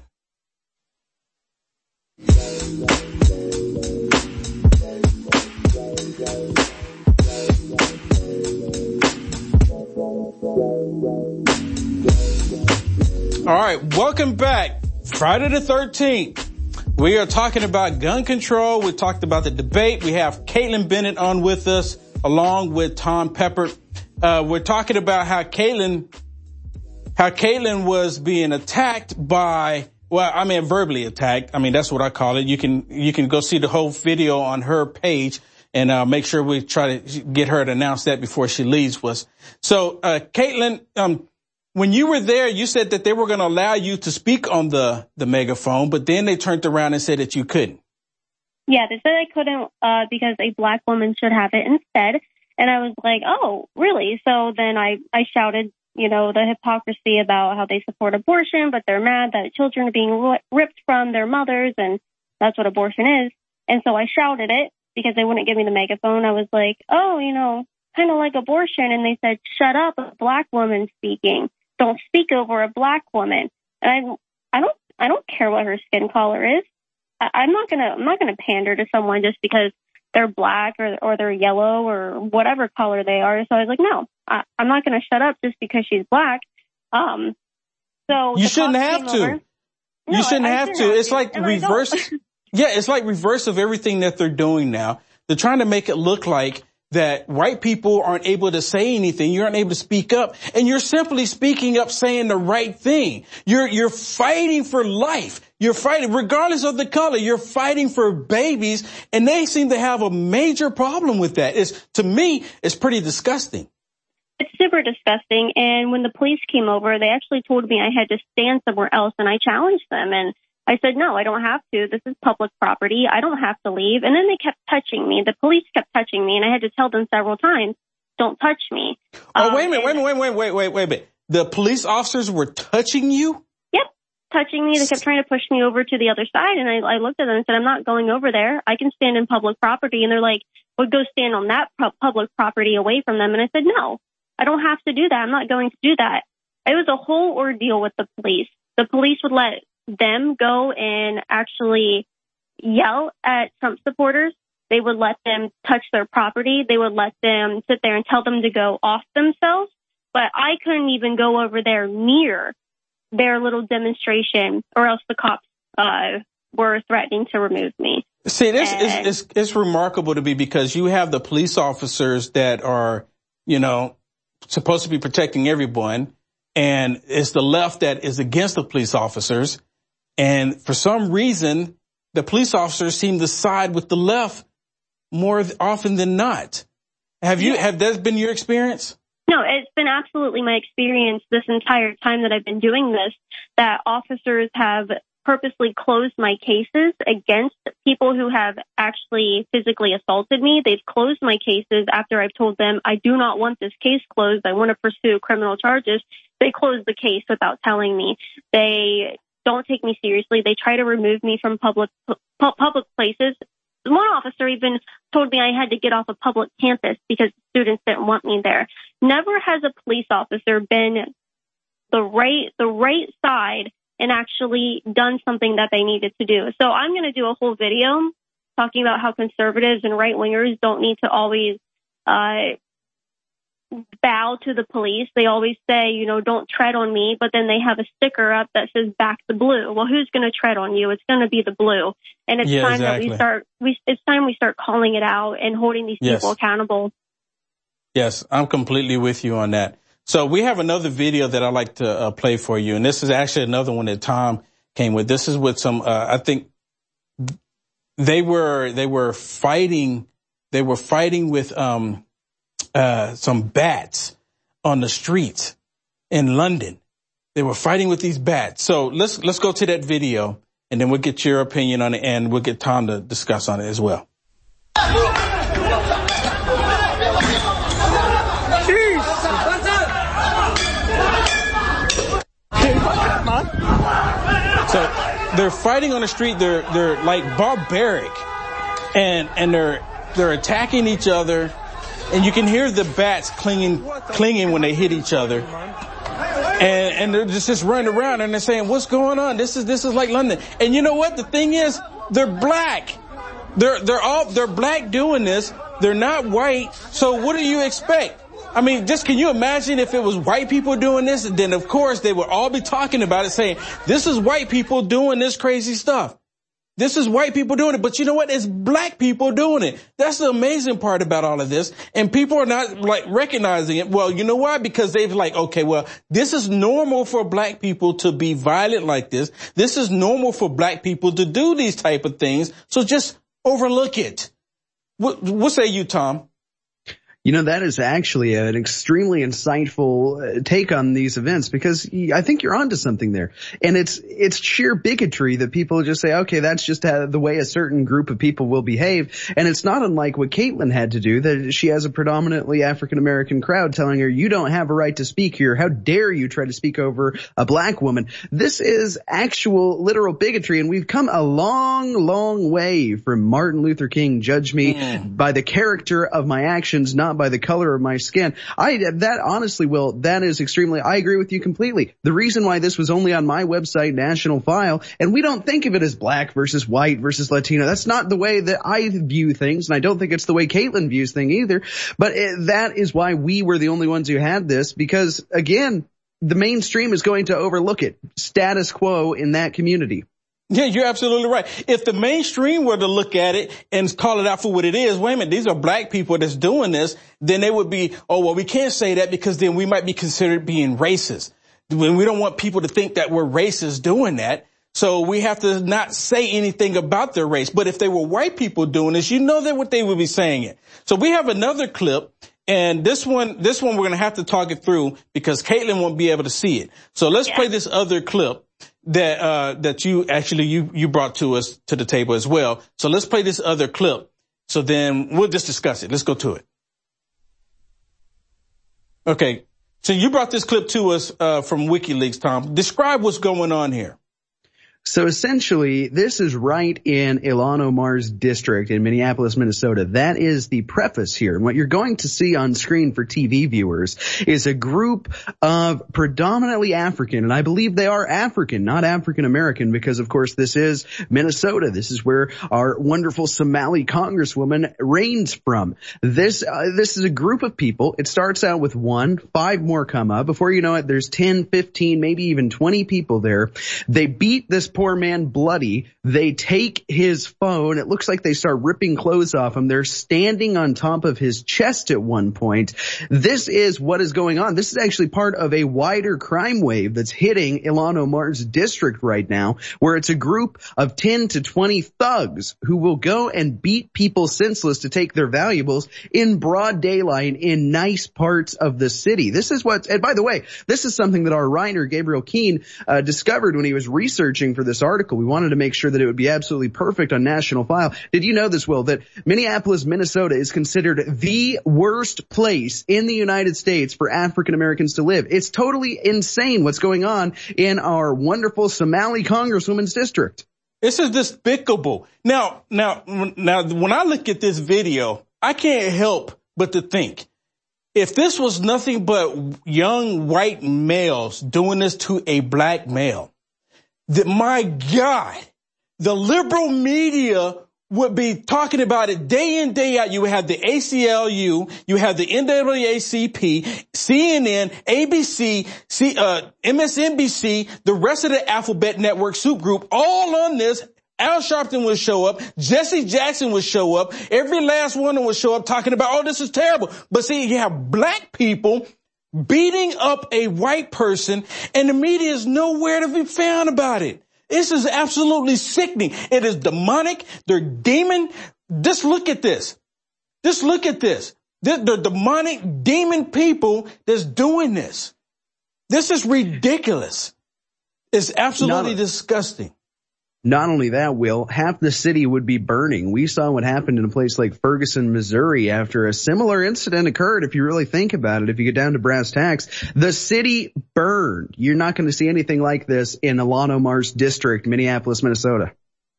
All right, welcome back. Friday the thirteenth. We are talking about gun control. We talked about the debate. We have Caitlin Bennett on with us, along with Tom Pepper. Uh, we're talking about how Caitlin, how Caitlin was being attacked by, well, I mean, verbally attacked. I mean, that's what I call it. You can, you can go see the whole video on her page and, uh, make sure we try to get her to announce that before she leaves us. So, uh, Caitlin, um, when you were there, you said that they were going to allow you to speak on the, the megaphone, but then they turned around and said that you couldn't. Yeah, they said I couldn't uh, because a black woman should have it instead. And I was like, oh, really? So then I, I shouted, you know, the hypocrisy about how they support abortion, but they're mad that children are being ripped from their mothers, and that's what abortion is. And so I shouted it because they wouldn't give me the megaphone. I was like, oh, you know, kind of like abortion. And they said, shut up, a black woman speaking. Don't speak over a black woman. And I, I don't, I don't care what her skin color is. I, I'm not gonna, I'm not gonna pander to someone just because they're black or or they're yellow or whatever color they are. So I was like, no, I, I'm not going to shut up just because she's black. Um, so you shouldn't have to. Over. You No, shouldn't I, I have shouldn't to. have It's to, like and reverse. Yeah, it's like reverse of everything that they're doing now. They're trying to make it look like that white people aren't able to say anything. You aren't able to speak up, and you're simply speaking up, saying the right thing. You're you're fighting for life. You're fighting, regardless of the color. You're fighting for babies, and they seem to have a major problem with that. It's, to me, it's pretty disgusting. It's super disgusting. And when the police came over, they actually told me I had to stand somewhere else, and I challenged them. And I said, no, I don't have to. This is public property. I don't have to leave. And then they kept touching me. The police kept touching me, and I had to tell them several times, don't touch me. Oh, um, wait a minute, wait a minute, wait, wait, wait, wait, wait a minute. The police officers were touching you? Yep, touching me. They kept trying to push me over to the other side, and I, I looked at them and said, I'm not going over there. I can stand in public property. And they're like, well, go stand on that pro- public property away from them. And I said, no, I don't have to do that. I'm not going to do that. It was a whole ordeal with the police. The police would let them go and actually yell at Trump supporters. They would let them touch their property. They would let them sit there and tell them to go off themselves. But I couldn't even go over there near their little demonstration, or else the cops uh, were threatening to remove me. See, this and, is it's, it's remarkable to me, because you have the police officers that are, you know, supposed to be protecting everyone, and it's the left that is against the police officers. And for some reason, the police officers seem to side with the left more often than not. Have you, have that been your experience? No, it's been absolutely my experience this entire time that I've been doing this, that officers have purposely closed my cases against people who have actually physically assaulted me. They've closed my cases after I've told them I do not want this case closed. I want to pursue criminal charges. They close the case without telling me. They don't take me seriously. They try to remove me from public pu- public places. One officer even told me I had to get off a public campus because students didn't want me there. Never has a police officer been the right the right side and actually done something that they needed to do. So I'm going to do a whole video talking about how conservatives and right-wingers don't need to always uh bow to the police. They always say, you know, don't tread on me, but then they have a sticker up that says back the blue. Well, who's going to tread on you? It's going to be the blue. And it's yeah, time exactly. that we start, we, it's time we start calling it out and holding these yes. people accountable. Yes, I'm completely with you on that. So we have another video that I'd like to uh, play for you. And this is actually another one that Tom came with. This is with some, uh, I think they were, they were fighting, they were fighting with, um, Uh, some bats on the streets in London. They were fighting with these bats. So let's let's go to that video, and then we'll get your opinion on it, and we'll get Tom to discuss on it as well. So they're fighting on the street. They're they're like barbaric, and and they're they're attacking each other. And you can hear the bats clinging, clinging when they hit each other. And, and they're just, just running around and they're saying, what's going on? This is, this is like London. And you know what? The thing is, they're black. They're, they're all, they're black doing this. They're not white. So what do you expect? I mean, just can you imagine if it was white people doing this? Then of course they would all be talking about it, saying, this is white people doing this crazy stuff. This is white people doing it, but you know what? It's black people doing it. That's the amazing part about all of this. And people are not like recognizing it. Well, you know why? Because they've like, okay, well, this is normal for black people to be violent like this. This is normal for black people to do these type of things. So just overlook it. What, what say you, Tom? You know, that is actually an extremely insightful take on these events, because I think you're onto something there. And it's it's sheer bigotry that people just say, okay, that's just how, the way a certain group of people will behave. And it's not unlike what Caitlin had to do, that she has a predominantly African-American crowd telling her, you don't have a right to speak here. How dare you try to speak over a black woman? This is actual literal bigotry, and we've come a long, long way from Martin Luther King, judge me mm. by the character of my actions, not not by the color of my skin. I, that honestly, Will, that is extremely, I agree with you completely. The reason why this was only on my website, National File, and we don't think of it as black versus white versus Latino. That's not the way that I view things, and I don't think it's the way Caitlin views things either. But it, that is why we were the only ones who had this, because again, the mainstream is going to overlook it. Status quo in that community. Yeah, you're absolutely right. If the mainstream were to look at it and call it out for what it is, wait a minute, these are black people that's doing this, then they would be, oh, well, we can't say that because then we might be considered being racist. When we don't want people to think that we're racist doing that. So we have to not say anything about their race. But if they were white people doing this, you know that what they would be saying it. So we have another clip, and this one, this one we're going to have to talk it through because Caitlin won't be able to see it. So let's play this other clip that, uh, that you actually, you, you brought to us to the table as well. So let's play this other clip. So then we'll just discuss it. Let's go to it. Okay. So you brought this clip to us, uh, from WikiLeaks, Tom. Describe what's going on here. So essentially, this is right in Ilhan Omar's district in Minneapolis, Minnesota. That is the preface here. And what you're going to see on screen for T V viewers is a group of predominantly African, and I believe they are African, not African American, because of course this is Minnesota. This is where our wonderful Somali congresswoman reigns from. This, uh, this is a group of people. It starts out with one, five more come up. Before you know it, there's ten, fifteen, maybe even twenty people there. They beat this poor man bloody. They take his phone. It looks like they start ripping clothes off him. They're standing on top of his chest at one point. This is what is going on. This is actually part of a wider crime wave that's hitting Ilhan Omar's district right now, where it's a group of ten to twenty thugs who will go and beat people senseless to take their valuables in broad daylight in nice parts of the city. This is what, and by the way, this is something that our writer, Gabriel Keene, uh, discovered when he was researching for this article. We wanted to make sure that it would be absolutely perfect on National File. Did you know this, Will, that Minneapolis, Minnesota is considered the worst place in the United States for African Americans to live? It's totally insane what's going on in our wonderful Somali congresswoman's district. This is despicable. Now, now, now, when I look at this video, I can't help but to think, if this was nothing but young white males doing this to a black male, that, my God, the liberal media would be talking about it day in, day out. You would have the A C L U, you have the N double A C P, C N N, A B C, C, uh, M S N B C, the rest of the Alphabet Network soup group, all on this. Al Sharpton would show up. Jesse Jackson would show up. Every last one would show up talking about, oh, this is terrible. But see, you have black people beating up a white person, and the media is nowhere to be found about it. This is absolutely sickening. It is demonic. They're demon. Just look at this. Just look at this. They're, they're demonic demon people that's doing this. This is ridiculous. It's absolutely disgusting. Not only that, Will, half the city would be burning. We saw what happened in a place like Ferguson, Missouri, after a similar incident occurred. If you really think about it, if you get down to brass tacks, the city burned. You're not going to see anything like this in Ilhan Omar's district, Minneapolis, Minnesota.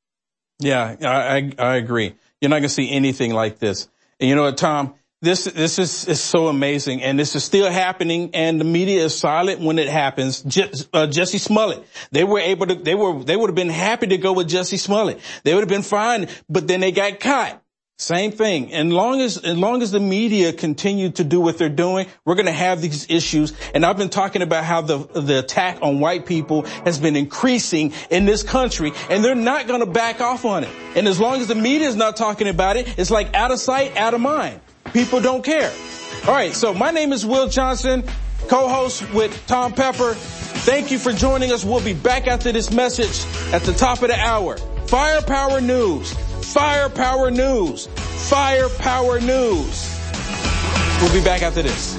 Yeah, I, I, I agree. You're not going to see anything like this. And you know what, Tom? This, this is, is so amazing, and this is still happening, and the media is silent when it happens. Je- uh, Jussie Smollett, they were able to, they were, they would have been happy to go with Jussie Smollett. They would have been fine, but then they got caught. Same thing. And long as, as long as the media continue to do what they're doing, we're going to have these issues. And I've been talking about how the, the attack on white people has been increasing in this country, and they're not going to back off on it. And as long as the media is not talking about it, it's like out of sight, out of mind. People don't care. All right, so my name is Will Johnson, co-host with Tom Pepper. Thank you for joining us. We'll be back after this message at the top of the hour. Firepower News. Firepower News. Firepower News. We'll be back after this.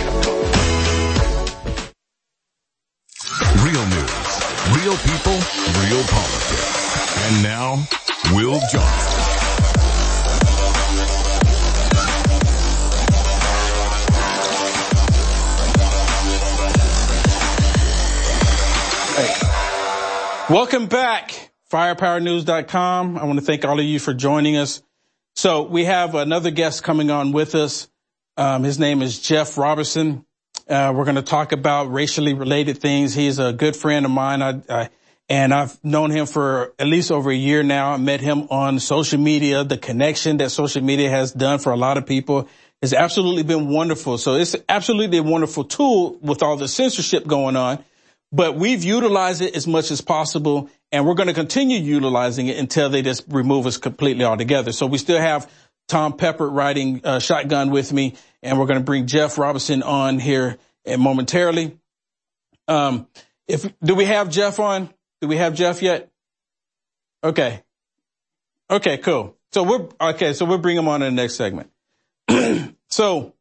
Real news, real people, real politics. And now, Will Johnson. Welcome back, firepower news dot com. I want to thank all of you for joining us. So we have another guest coming on with us. Um, his name is Jeff Robertson. Uh, we're going to talk about racially related things. He's a good friend of mine. I, I, and I've known him for at least over a year now. I met him on social media. The connection that social media has done for a lot of people has absolutely been wonderful. So it's absolutely a wonderful tool with all the censorship going on. But we've utilized it as much as possible, and we're going to continue utilizing it until they just remove us completely altogether. So we still have Tom Pepper riding uh, shotgun with me, and we're going to bring Jeff Robertson on here momentarily. Um, if do we have Jeff on? Do we have Jeff yet? Okay. Okay, cool. So we're okay. So we'll bring him on in the next segment. So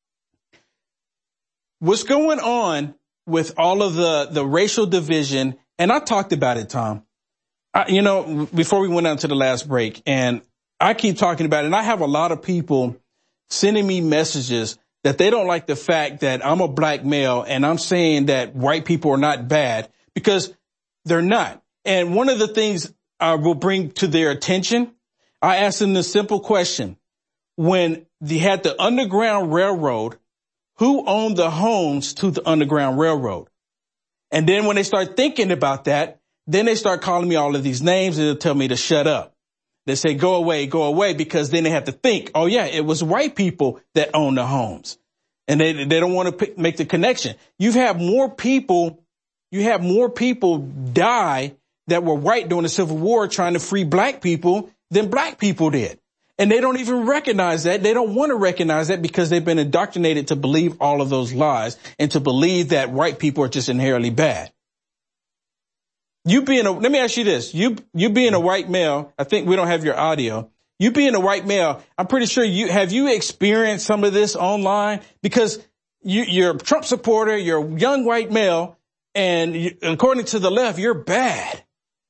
what's going on with all of the, the racial division? And I talked about it, Tom, I, you know, before we went on to the last break, and I keep talking about it. And I have a lot of people sending me messages that they don't like the fact that I'm a black male and I'm saying that white people are not bad, because they're not. And one of the things I will bring to their attention, I asked them the simple question. When they had the Underground Railroad, who owned the homes to the Underground Railroad? And then when they start thinking about that, then they start calling me all of these names and they'll tell me to shut up. They say, go away, go away, because then they have to think, oh, yeah, it was white people that own the homes. And they they don't want to pick, make the connection. You've had more people, you have more people die that were white during the Civil War trying to free black people than black people did. And they don't even recognize that. They don't want to recognize that because they've been indoctrinated to believe all of those lies and to believe that white people are just inherently bad. You being a, let me ask you this. You, you being a white male, I think we don't have your audio. You being a white male, I'm pretty sure you, have you experienced some of this online? Because you, you're a Trump supporter, you're a young white male, and you, according to the left, you're bad.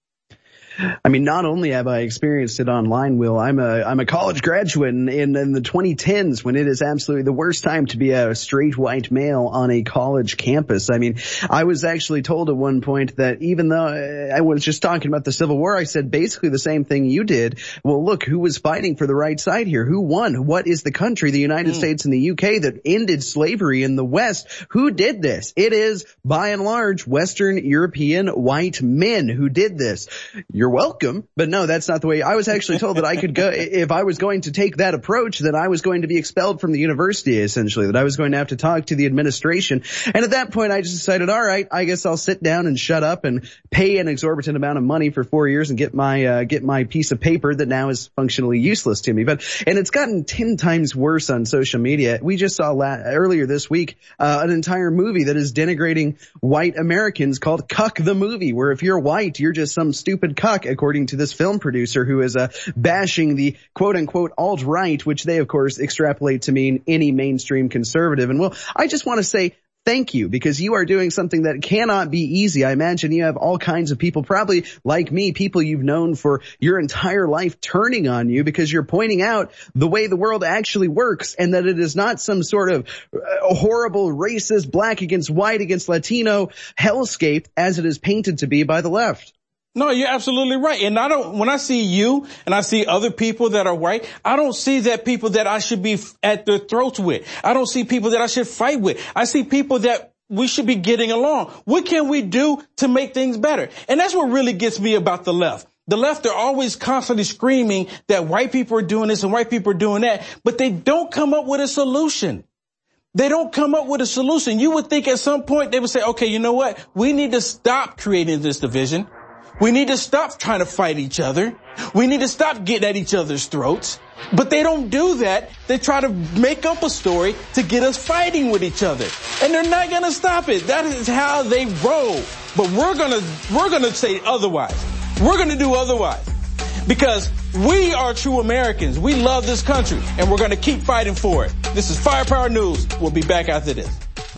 I mean, not only have I experienced it online, Will, I'm a I'm a college graduate in, in, in the twenty tens when it is absolutely the worst time to be a straight white male on a college campus. I mean, I was actually told at one point that even though I was just talking about the Civil War, I said basically the same thing you did. Well, look, who was fighting for the right side here? Who won? What is the country, the United mm. States and the U K, that ended slavery in the West? Who did this? It is, by and large, Western European white men who did this. You're welcome. But no, that's not the way. I was actually told that I could go, if I was going to take that approach, that I was going to be expelled from the university, essentially, that I was going to have to talk to the administration. And at that point, I just decided, all right, I guess I'll sit down and shut up and pay an exorbitant amount of money for four years and get my, uh, get my piece of paper that now is functionally useless to me. But, and it's gotten ten times worse on social media. We just saw la- earlier this week, uh, an entire movie that is denigrating white Americans called Cuck the Movie, where if you're white, you're just some stupid cuck, according to this film producer who is uh, bashing the quote-unquote alt-right, which they, of course, extrapolate to mean any mainstream conservative. And, well, I just want to say thank you, because you are doing something that cannot be easy. I imagine you have all kinds of people, probably like me, people you've known for your entire life, turning on you because you're pointing out the way the world actually works, and that it is not some sort of uh, horrible racist black against white against Latino hellscape as it is painted to be by the left. No, you're absolutely right. And I don't, when I see you and I see other people that are white, I don't see that people that I should be at their throats with. I don't see people that I should fight with. I see people that we should be getting along. What can we do to make things better? And that's what really gets me about the left. The left are always constantly screaming that white people are doing this and white people are doing that, but they don't come up with a solution. They don't come up with a solution. You would think at some point they would say, okay, you know what? We need to stop creating this division. We need to stop trying to fight each other. We need to stop getting at each other's throats. But they don't do that. They try to make up a story to get us fighting with each other. And they're not going to stop it. That is how they roll. But we're going to, we're going to say otherwise. We're going to do otherwise. Because we are true Americans. We love this country. And we're going to keep fighting for it. This is Firepower News. We'll be back after this.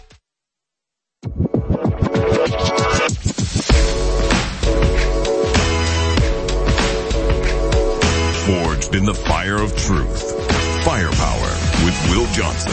Forged in the fire of truth. Firepower with Will Johnson.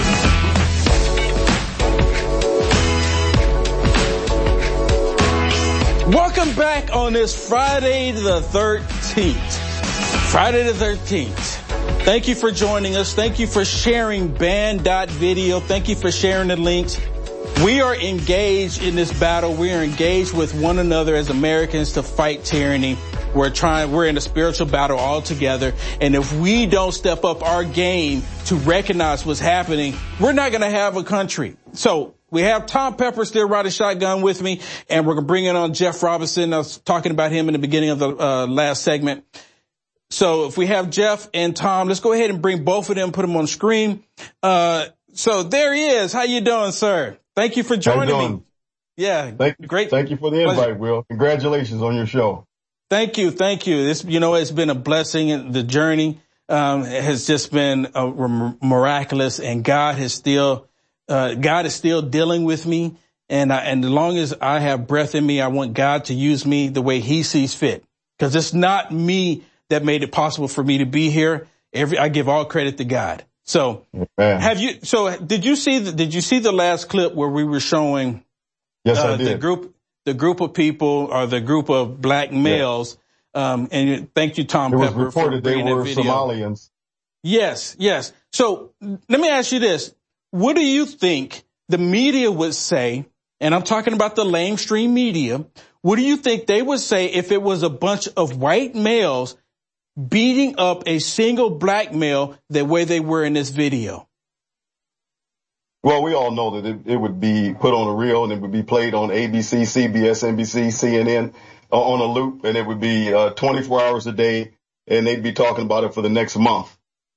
Welcome back on this Friday the thirteenth. Friday the thirteenth. Thank you for joining us. Thank you for sharing band dot video. Thank you for sharing the links. We are engaged in this battle. We are engaged with one another as Americans to fight tyranny. We're trying, we're in a spiritual battle all together. And if we don't step up our game to recognize what's happening, we're not going to have a country. So we have Tom Pepper still riding shotgun with me, and we're going to bring in on Jeff Robinson. I was talking about him in the beginning of the uh, last segment. So if we have Jeff and Tom, let's go ahead and bring both of them, put them on screen. Uh, so there he is. How you doing, sir? Thank you for joining me. Yeah. Thank you. Great. Thank you for the invite, Pleasure. Will. Congratulations on your show. Thank you. Thank you. This, you know, it's been a blessing. The journey, um, has just been uh, miraculous, and God has still, uh, God is still dealing with me. And I, and as long as I have breath in me, I want God to use me the way he sees fit, because it's not me that made it possible for me to be here. Every, I give all credit to God. So Man. have you, so did you see the, did you see the last clip where we were showing, yes, uh, I did. the group, the group of people, or the group of black males? Yeah. Um, and thank you, Tom it Pepper, was reported for they were video. Somalians. Yes, yes. So let me ask you this. What do you think the media would say? And I'm talking about the lamestream media. What do you think they would say if it was a bunch of white males beating up a single black male the way they were in this video? Well, we all know that it, it would be put on a reel, and it would be played on A B C, C B S, N B C, C N N uh, on a loop, and it would be uh, twenty-four hours a day, and they'd be talking about it for the next month.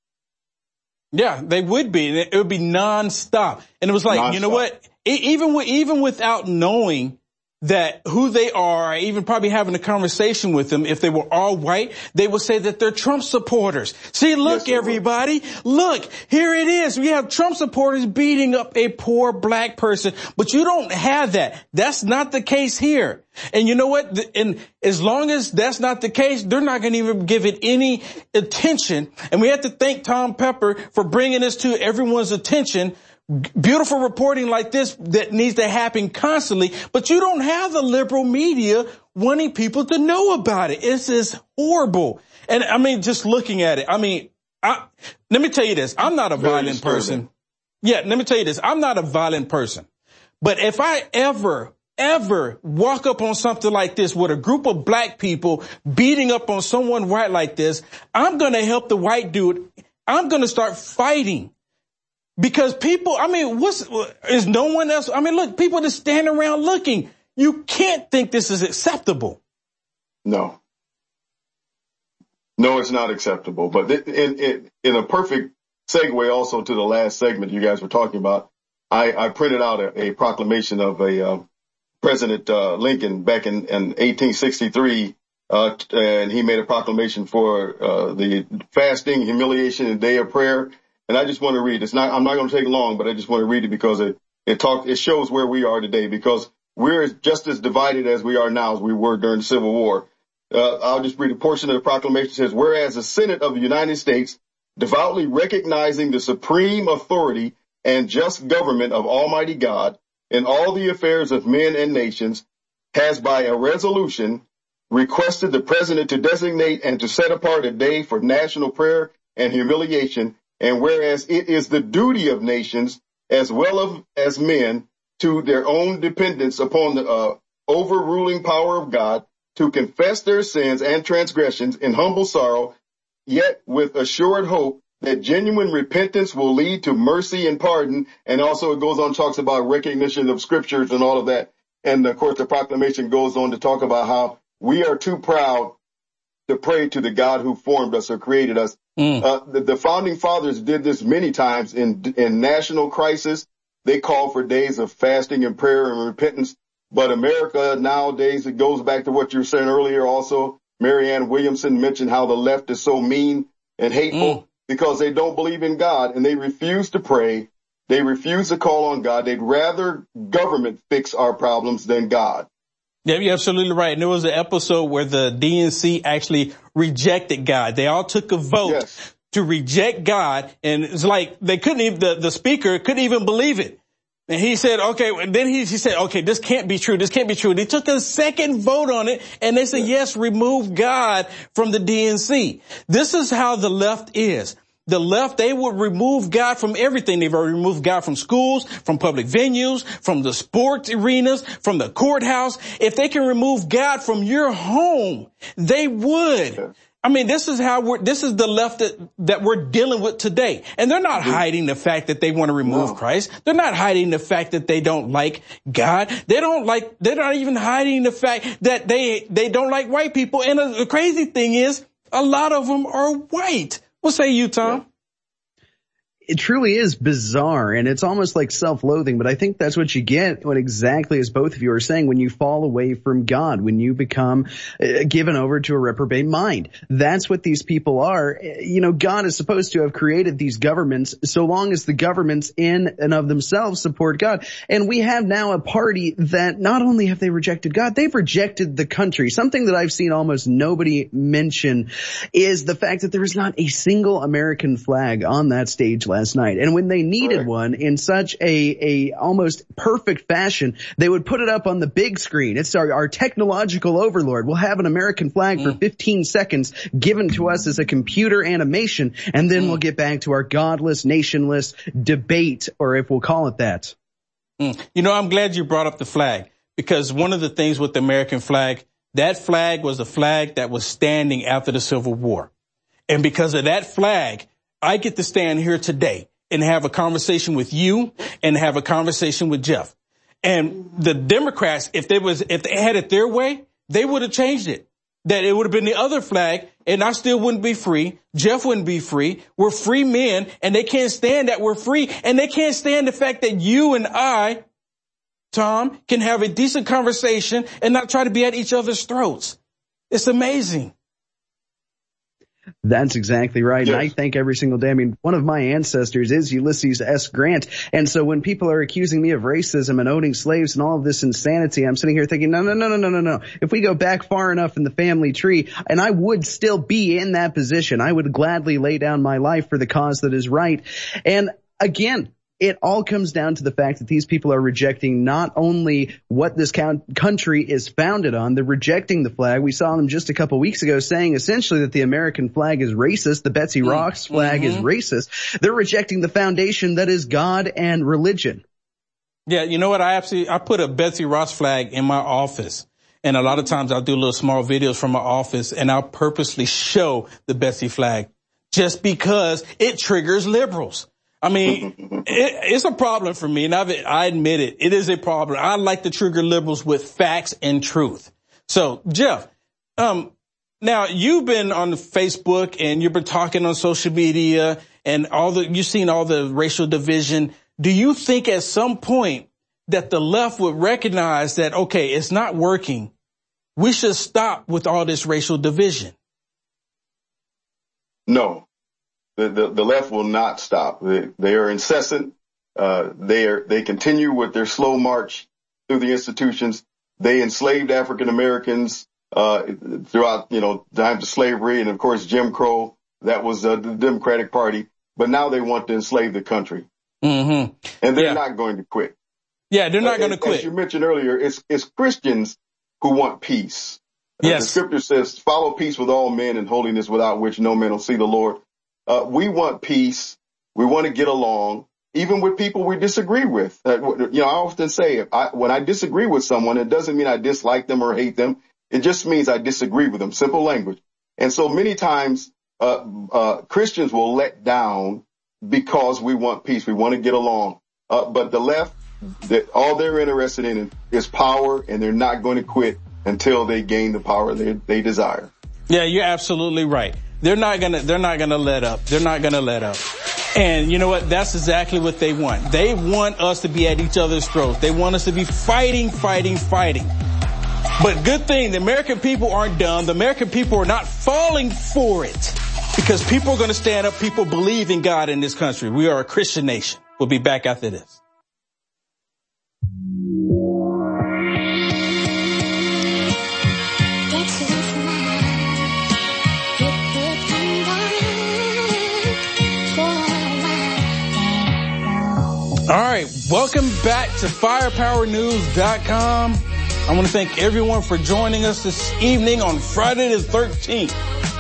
Yeah, they would be. It would be nonstop. And it was like, non-stop. You know what? Even with, even without knowing that who they are, even probably having a conversation with them, if they were all white, they would say that they're Trump supporters. See, look, yes, everybody, look, here it is. We have Trump supporters beating up a poor black person, but you don't have that. That's not the case here. And you know what? And as long as that's not the case, they're not going to even give it any attention. And we have to thank Tom Pepper for bringing this to everyone's attention. Beautiful reporting like this that needs to happen constantly, but you don't have the liberal media wanting people to know about it. It's just horrible. And I mean, just looking at it, I mean, I, let me tell you this. I'm not a Very violent disturbing. person. Yeah, let me tell you this. I'm not a violent person. But if I ever, ever walk up on something like this with a group of black people beating up on someone white like this, I'm going to help the white dude. I'm going to start fighting. Because people, I mean, what's, is no one else? I mean, look, people just stand around looking. You can't think this is acceptable. No. No, it's not acceptable. But it, in, in, in a perfect segue also to the last segment you guys were talking about, I, I printed out a, a proclamation of a uh, President uh, Lincoln back in, in eighteen sixty-three, uh, and he made a proclamation for uh, the fasting, humiliation, and day of prayer. And I just want to read. It's not. I'm not going to take long, but I just want to read it because it it talk. It shows where we are today, because we're just as divided as we are now as we were during the Civil War. Uh, I'll just read a portion of the proclamation. It says, "Whereas the Senate of the United States, devoutly recognizing the supreme authority and just government of Almighty God in all the affairs of men and nations, has by a resolution requested the President to designate and to set apart a day for national prayer and humiliation. And whereas it is the duty of nations as well as men to their own dependence upon the uh, overruling power of God to confess their sins and transgressions in humble sorrow, yet with assured hope that genuine repentance will lead to mercy and pardon." And also it goes on, talks about recognition of scriptures and all of that. And of course, the proclamation goes on to talk about how we are too proud to pray to the God who formed us or created us. Mm. Uh, the, the founding fathers did this many times in, in national crisis. They called for days of fasting and prayer and repentance. But America nowadays, it goes back to what you were saying earlier also. Marianne Williamson mentioned how the left is so mean and hateful mm. because they don't believe in God and they refuse to pray. They refuse to call on God. They'd rather government fix our problems than God. Yeah, you're absolutely right. And there was an episode where the D N C actually rejected God. They all took a vote yes. to reject God. And it's like they couldn't even, the, the speaker couldn't even believe it. And he said, okay, and then he, he said, okay, this can't be true. This can't be true. They took a second vote on it and they said, yes, remove God from the D N C. This is how the left is. the left, they would remove God from everything. They've already removed God from schools, from public venues, from the sports arenas, from the courthouse. If they can remove God from your home, they would. I mean, this is how we're, this is the left that, that we're dealing with today. And they're not hiding the fact that they want to remove no. Christ. They're not hiding the fact that they don't like God. They don't like, they're not even hiding the fact that they, they don't like white people. And the crazy thing is, a lot of them are white. What say you, Tom? Yeah. It truly is bizarre, and it's almost like self-loathing, but I think that's what you get, what exactly as both of you are saying, when you fall away from God, when you become uh, given over to a reprobate mind. That's what these people are. You know, God is supposed to have created these governments so long as the governments in and of themselves support God. And we have now a party that not only have they rejected God, they've rejected the country. Something that I've seen almost nobody mention is the fact that there is not a single American flag on that stage last Last night. And when they needed Correct. one in such a, a almost perfect fashion, they would put it up on the big screen. It's our, our technological overlord. We'll have an American flag mm. for fifteen seconds given to us as a computer animation, and then mm. we'll get back to our godless, nationless debate, or if we'll call it that. Mm. You know, I'm glad you brought up the flag, because one of the things with the American flag, that flag was a flag that was standing after the Civil War. And because of that flag, I get to stand here today and have a conversation with you and have a conversation with Jeff. And the Democrats, if they was, if they had it their way, they would have changed it. That it would have been the other flag, and I still wouldn't be free. Jeff wouldn't be free. We're free men, and they can't stand that we're free. And they can't stand the fact that you and I, Tom, can have a decent conversation and not try to be at each other's throats. It's amazing. That's exactly right. Yes. And I think every single day, I mean, one of my ancestors is Ulysses S. Grant. And so when people are accusing me of racism and owning slaves and all of this insanity, I'm sitting here thinking, no, no, no, no, no, no, no. If we go back far enough in the family tree, and I would still be in that position, I would gladly lay down my life for the cause that is right. And again, it all comes down to the fact that these people are rejecting not only what this country is founded on, they're rejecting the flag. We saw them just a couple weeks ago saying essentially that the American flag is racist. The Betsy Ross flag mm-hmm. is racist. They're rejecting the foundation that is God and religion. Yeah, you know what? I absolutely, I put a Betsy Ross flag in my office. And a lot of times I'll do little small videos from my office, and I'll purposely show the Betsy flag just because it triggers liberals. I mean, it, it's a problem for me, and I've, I admit it. It is a problem. I like to trigger liberals with facts and truth. So, Jeff, um, now you've been on Facebook and you've been talking on social media and all the, you've seen all the racial division. Do you think at some point that the left would recognize that, okay, it's not working, we should stop with all this racial division? No. The, the, the left will not stop. They, they are incessant. Uh, they are, they continue with their slow march through the institutions. They enslaved African Americans, uh, throughout, you know, times of slavery and of course Jim Crow. That was uh, the Democratic Party. But now they want to enslave the country. Mm-hmm. And they're yeah. not going to quit. Yeah, they're not uh, going to quit. As you mentioned earlier, it's, it's Christians who want peace. Yes. Uh, the scripture says, follow peace with all men and holiness without which no man will see the Lord. Uh, we want peace. We want to get along, even with people we disagree with. Uh, you know, I often say, if I, when I disagree with someone, it doesn't mean I dislike them or hate them. It just means I disagree with them. Simple language. And so many times, uh, uh, Christians will let down because we want peace. We want to get along. Uh, but the left, that all they're interested in is power, and they're not going to quit until they gain the power they, they desire. Yeah, you're absolutely right. They're not gonna, they're not gonna let up. They're not gonna let up. And you know what? That's exactly what they want. They want us to be at each other's throats. They want us to be fighting, fighting, fighting. But good thing, the American people aren't dumb. The American people are not falling for it, because people are going to stand up. People believe in God in this country. We are a Christian nation. We'll be back after this. All right, welcome back to firepower news dot com. I want to thank everyone for joining us this evening on Friday the thirteenth.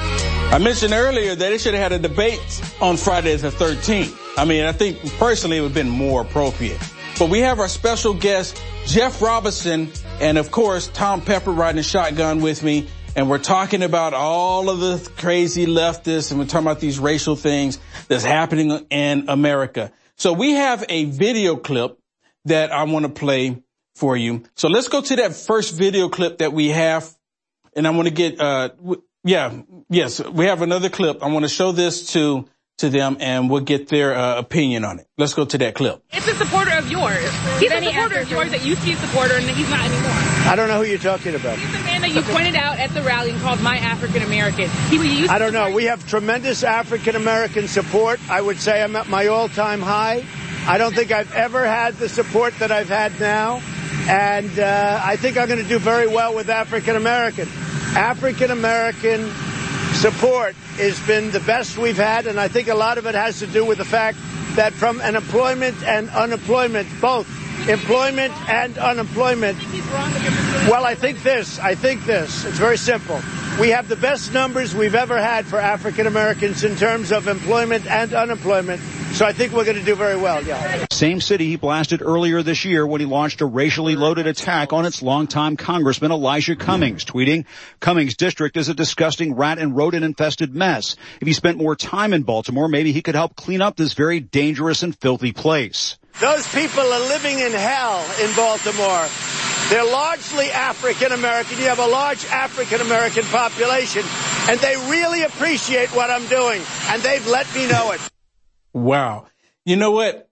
I mentioned earlier that they should have had a debate on Friday the thirteenth. I mean, I think personally it would have been more appropriate. But we have our special guest, Jeff Robinson, and of course, Tom Pepper riding shotgun with me. And we're talking about all of the crazy leftists, and we're talking about these racial things that's happening in America. So we have a video clip that I want to play for you. So let's go to that first video clip that we have. And I want to get, uh, yeah, yes, we have another clip. I want to show this to, to them and we'll get their uh, opinion on it. Let's go to that clip. It's a supporter of yours. He's a supporter of yours that used to be a supporter and he's not anymore. I don't know who you're talking about. He's the man that you pointed out at the rally and called my African American. He, he used I don't to know. We have tremendous African American support. I would say I'm at my all-time high. I don't think I've ever had the support that I've had now. And uh, I think I'm going to do very well with African American. African American support has been the best we've had, and I think a lot of it has to do with the fact that from an employment and unemployment, both employment and unemployment, well, I think this, I think this, it's very simple. We have the best numbers we've ever had for African Americans in terms of employment and unemployment. So I think we're going to do very well, yeah. Same city he blasted earlier this year when he launched a racially loaded attack on its longtime Congressman Elijah Cummings, tweeting, Cummings' district is a disgusting rat and rodent-infested mess. If he spent more time in Baltimore, maybe he could help clean up this very dangerous and filthy place. Those people are living in hell in Baltimore. They're largely African American. You have a large African American population, and they really appreciate what I'm doing, and they've let me know it. Wow. You know what,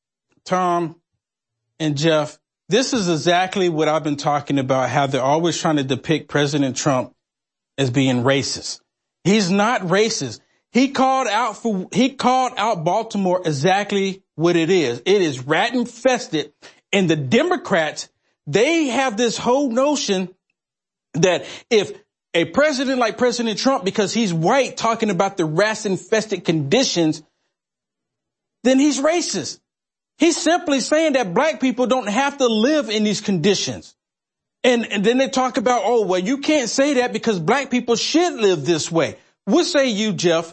Tom and Jeff, this is exactly what I've been talking about, how they're always trying to depict President Trump as being racist. He's not racist. He called out for, he called out Baltimore exactly what it is. It is rat infested, and the Democrats, they have this whole notion that if a president like President Trump, because he's white, talking about the rat infested conditions, then he's racist. He's simply saying that black people don't have to live in these conditions. And, and then they talk about, oh, well, you can't say that because black people should live this way. What say you, Jeff?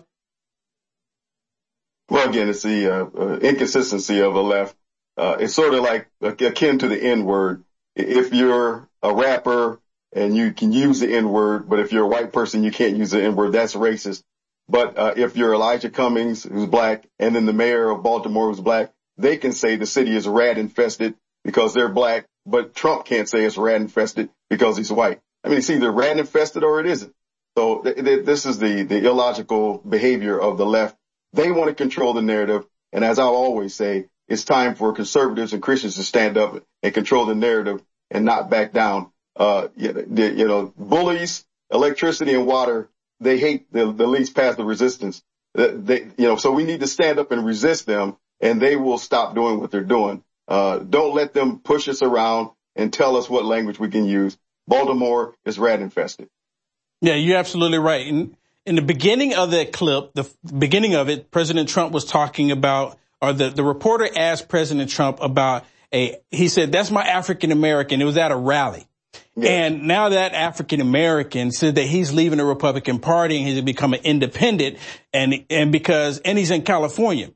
Well, again, it's the uh, uh, inconsistency of the left. Uh, it's sort of like uh, akin to the N-word. If you're a rapper and you can use the N-word, but if you're a white person, you can't use the N-word, that's racist. But uh, if you're Elijah Cummings, who's black, and then the mayor of Baltimore, who's black, they can say the city is rat infested because they're black, but Trump can't say it's rat infested because he's white. I mean, it's either rat infested or it isn't. So th- th- this is the, the illogical behavior of the left. They want to control the narrative. And as I always say, it's time for conservatives and Christians to stand up and control the narrative and not back down. Uh, you know, you know bullies, electricity and water, they hate the, the least path of resistance. They, you know, so we need to stand up and resist them, and they will stop doing what they're doing. Uh, don't let them push us around and tell us what language we can use. Baltimore is rat infested. Yeah, you're absolutely right. In, in the beginning of that clip, the beginning of it, President Trump was talking about, or the, the reporter asked President Trump about a, he said, that's my African American. It was at a rally. Yeah. And now that African American said that he's leaving the Republican Party and he's becoming independent, and and because and he's in California.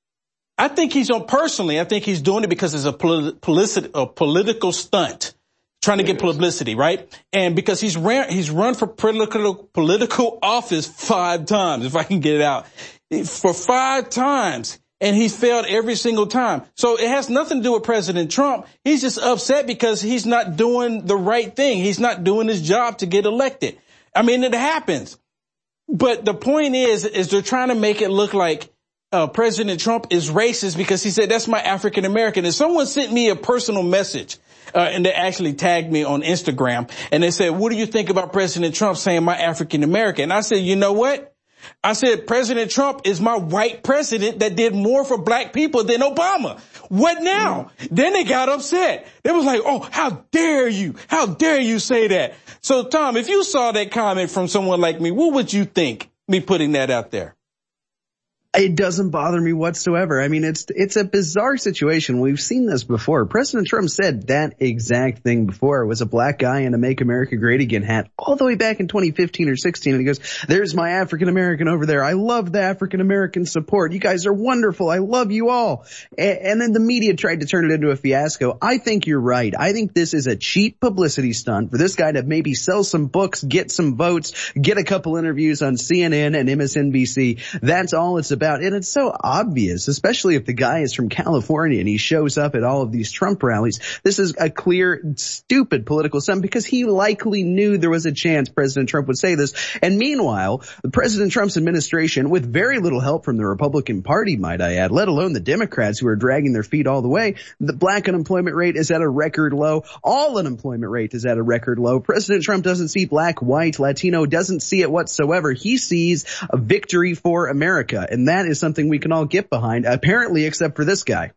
I think he's on personally. I think he's doing it because it's a, politi- a political stunt, trying to get publicity, right? And because he's ran he's run for political political office five times, if I can get it out, for five times. And he's failed every single time. So it has nothing to do with President Trump. He's just upset because he's not doing the right thing. He's not doing his job to get elected. I mean, it happens. But the point is, is they're trying to make it look like uh, President Trump is racist because he said, that's my African American. And someone sent me a personal message, uh, and they actually tagged me on Instagram. And they said, what do you think about President Trump saying my African American? And I said, you know what? I said, President Trump is my white president that did more for black people than Obama. What now? Mm. Then they got upset. They was like, oh, how dare you? How dare you say that? So, Tom, if you saw that comment from someone like me, what would you think, me putting that out there? It doesn't bother me whatsoever. I mean, it's it's a bizarre situation. We've seen this before. President Trump said that exact thing before. It was a black guy in a Make America Great Again hat all the way back in twenty fifteen or sixteen. And he goes, there's my African American over there. I love the African American support. You guys are wonderful. I love you all. And, and then the media tried to turn it into a fiasco. I think you're right. I think this is a cheap publicity stunt for this guy to maybe sell some books, get some votes, get a couple interviews on C N N and M S N B C. That's all it's about. About. And it's so obvious, especially if the guy is from California and he shows up at all of these Trump rallies. This is a clear, stupid political stunt because he likely knew there was a chance President Trump would say this. And meanwhile, President Trump's administration, with very little help from the Republican Party, might I add, let alone the Democrats who are dragging their feet all the way, the black unemployment rate is at a record low. All unemployment rate is at a record low. President Trump doesn't see black, white, Latino, doesn't see it whatsoever. He sees a victory for America. And that is something we can all get behind, apparently, except for this guy.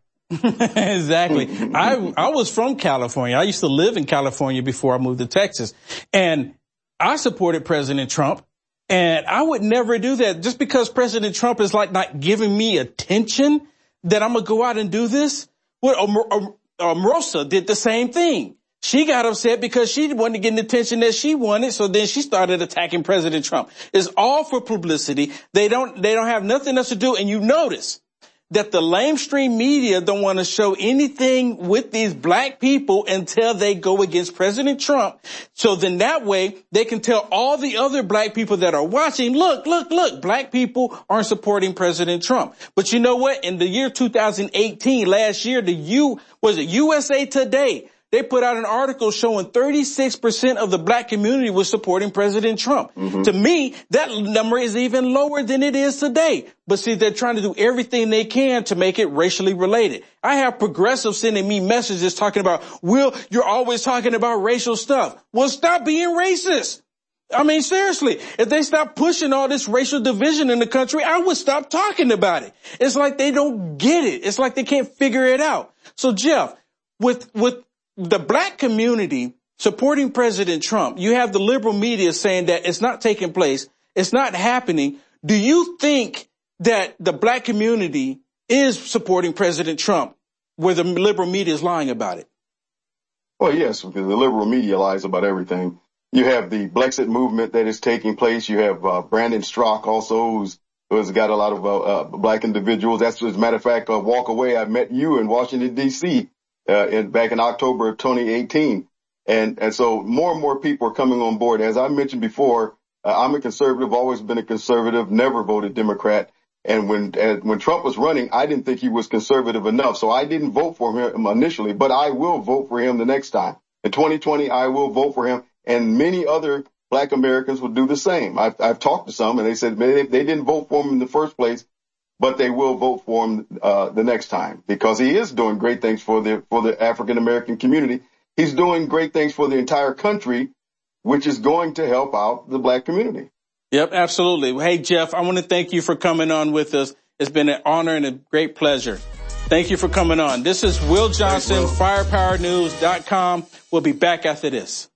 Exactly. I I was from California. I used to live in California before I moved to Texas. And I supported President Trump. And I would never do that. Just because President Trump is like not giving me attention, that I'm going to go out and do this. Well, Om- Om- Omarosa did the same thing. She got upset because she wasn't getting the attention that she wanted, so then she started attacking President Trump. It's all for publicity. They don't, they don't have nothing else to do. And you notice that the lamestream media don't want to show anything with these black people until they go against President Trump. So then that way they can tell all the other black people that are watching, look, look, look, black people aren't supporting President Trump. But you know what? In the year two thousand eighteen, last year, the U, was it U S A Today? They put out an article showing thirty-six percent of the black community was supporting President Trump. Mm-hmm. To me, that number is even lower than it is today. But see, they're trying to do everything they can to make it racially related. I have progressives sending me messages talking about, Will, you're always talking about racial stuff. Well, stop being racist. I mean, seriously, if they stop pushing all this racial division in the country, I would stop talking about it. It's like they don't get it. It's like they can't figure it out. So, Jeff, with, with, the black community supporting President Trump, you have the liberal media saying that it's not taking place, it's not happening. Do you think that the black community is supporting President Trump where the liberal media is lying about it? Well, yes, because the liberal media lies about everything. You have the Brexit movement that is taking place. You have uh, Brandon Straka also, who's, who's got a lot of uh, uh, black individuals. That's, as a matter of fact, uh, walk away. I met you in Washington, D C Uh, in, back in October of twenty eighteen. And, and so more and more people are coming on board. As I mentioned before, uh, I'm a conservative, always been a conservative, never voted Democrat. And when, uh, when Trump was running, I didn't think he was conservative enough. So I didn't vote for him initially, but I will vote for him the next time. In twenty twenty, I will vote for him. And many other black Americans will do the same. I've, I've talked to some and they said they, they didn't vote for him in the first place, but they will vote for him uh the next time because he is doing great things for the for the African American community. He's doing great things for the entire country, which is going to help out the black community. Yep, absolutely. Hey, Jeff, I want to thank you for coming on with us. It's been an honor and a great pleasure. Thank you for coming on. This is Will Johnson, firepower news dot com. We'll be back after this.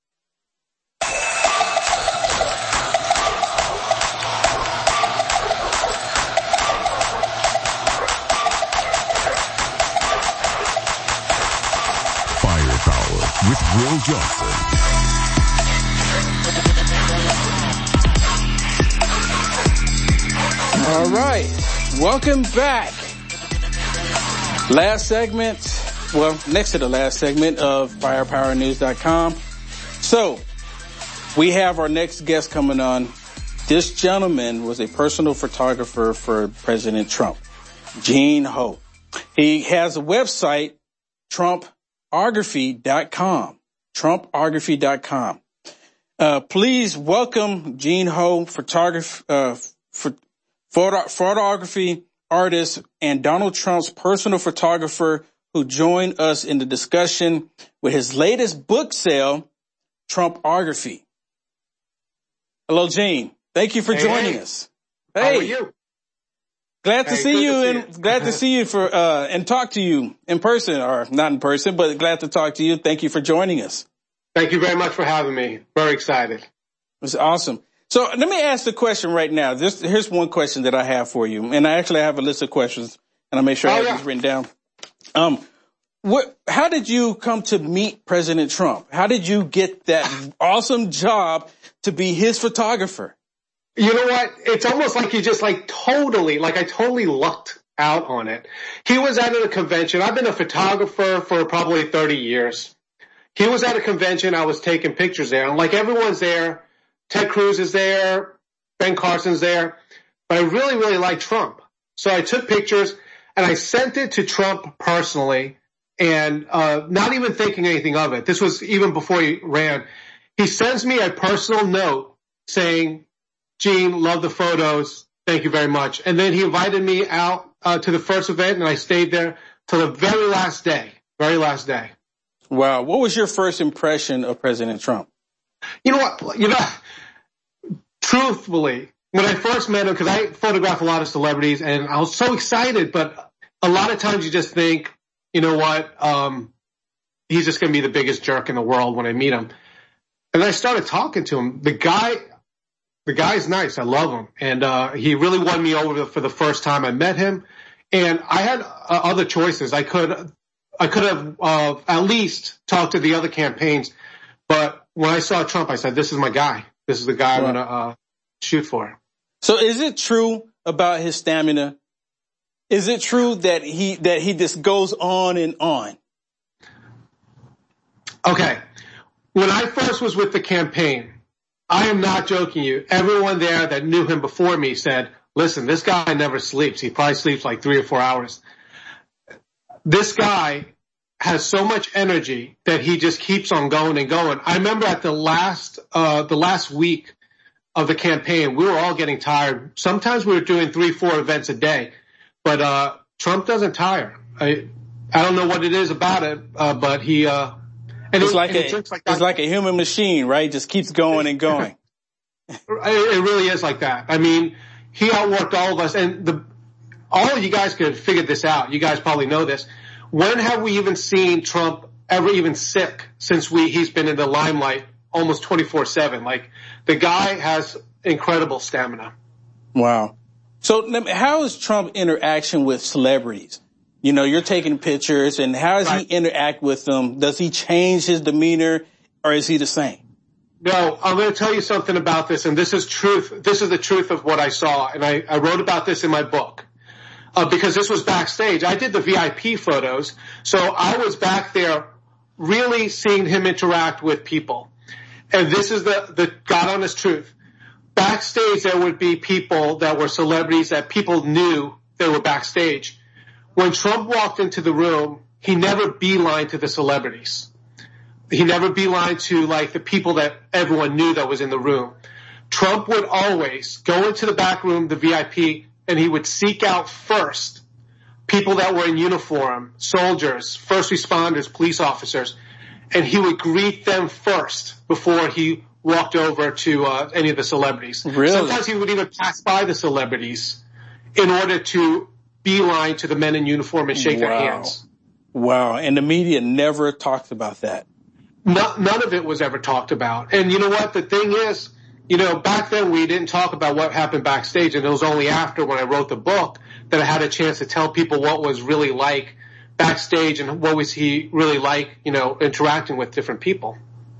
With Will Johnson. All right. Welcome back. Last segment, well, next to the last segment of firepower news dot com. So, we have our next guest coming on. This gentleman was a personal photographer for President Trump, Gene Ho. He has a website, Trump Trumpargraphy dot com. Trumpargraphy dot com. Uh, please welcome Gene Ho, photograph, uh, for, photo, photography artist and Donald Trump's personal photographer who joined us in the discussion with his latest book sale, Trumpargraphy. Hello, Gene. Thank you for hey, joining hey. us. Hey. How are you? Glad to hey, see you to and see glad to see you for, uh, and talk to you in person or not in person, but glad to talk to you. Thank you for joining us. Thank you very much for having me. Very excited. It's awesome. So let me ask the question right now. This, here's one question that I have for you. And I actually have a list of questions, and I'll make sure I have oh, yeah. these written down. Um, what, how did you come to meet President Trump? How did you get that awesome job to be his photographer? You know what? It's almost like you just like totally, like I totally lucked out on it. He was at a convention. I've been a photographer for probably thirty years. He was at a convention. I was taking pictures there. And like everyone's there. Ted Cruz is there. Ben Carson's there. But I really, really like Trump. So I took pictures and I sent it to Trump personally and uh not even thinking anything of it. This was even before he ran. He sends me a personal note saying, Gene, love the photos. Thank you very much. And then he invited me out uh, to the first event, and I stayed there till the very last day, very last day. Wow. What was your first impression of President Trump? You know what? You know, truthfully, when I first met him, because I photograph a lot of celebrities, and I was so excited, but a lot of times you just think, you know what, um, he's just going to be the biggest jerk in the world when I meet him. And I started talking to him. The guy... The guy's nice. I love him. And uh he really won me over for the first time I met him. And I had uh, other choices. I could I could have uh at least talked to the other campaigns. But when I saw Trump, I said, this is my guy. This is the guy I'm going to uh shoot for. So is it true about his stamina? Is it true that he that he just goes on and on? Okay. When I first was with the campaign, I am not joking you. Everyone there that knew him before me said, listen, this guy never sleeps. He probably sleeps like three or four hours. This guy has so much energy that he just keeps on going and going. I remember at the last, uh, the last week of the campaign, we were all getting tired. Sometimes we were doing three, four events a day, but, uh, Trump doesn't tire. I, I don't know what it is about it, uh, but he, uh, And it's it, like and a, it like it's like a human machine, right? Just keeps going and going. It really is like that. I mean, he outworked all of us, and the all of you guys could have figured this out. You guys probably know this. When have we even seen Trump ever even sick since we he's been in the limelight almost twenty-four seven? Like, the guy has incredible stamina. Wow. So how is Trump interaction with celebrities? You know, you're taking pictures, and how does right. he interact with them? Does he change his demeanor, or is he the same? No, I'm going to tell you something about this, and this is truth. This is the truth of what I saw, and I, I wrote about this in my book, uh, because this was backstage. I did the V I P photos, so I was back there really seeing him interact with people. And this is the, the God honest truth. Backstage, there would be people that were celebrities that people knew they were backstage. When Trump walked into the room, he never beelined to the celebrities. He never beelined to like the people that everyone knew that was in the room. Trump would always go into the back room, the V I P, and he would seek out first people that were in uniform, soldiers, first responders, police officers, and he would greet them first before he walked over to uh, any of the celebrities. Really? Sometimes he would even pass by the celebrities in order to beeline to the men in uniform and shake wow. their hands. Wow. And the media never talked about that. No, none of it was ever talked about. And you know what? The thing is, you know, back then we didn't talk about what happened backstage, and it was only after when I wrote the book that I had a chance to tell people what was really like backstage and what was he really like, you know, interacting with different people.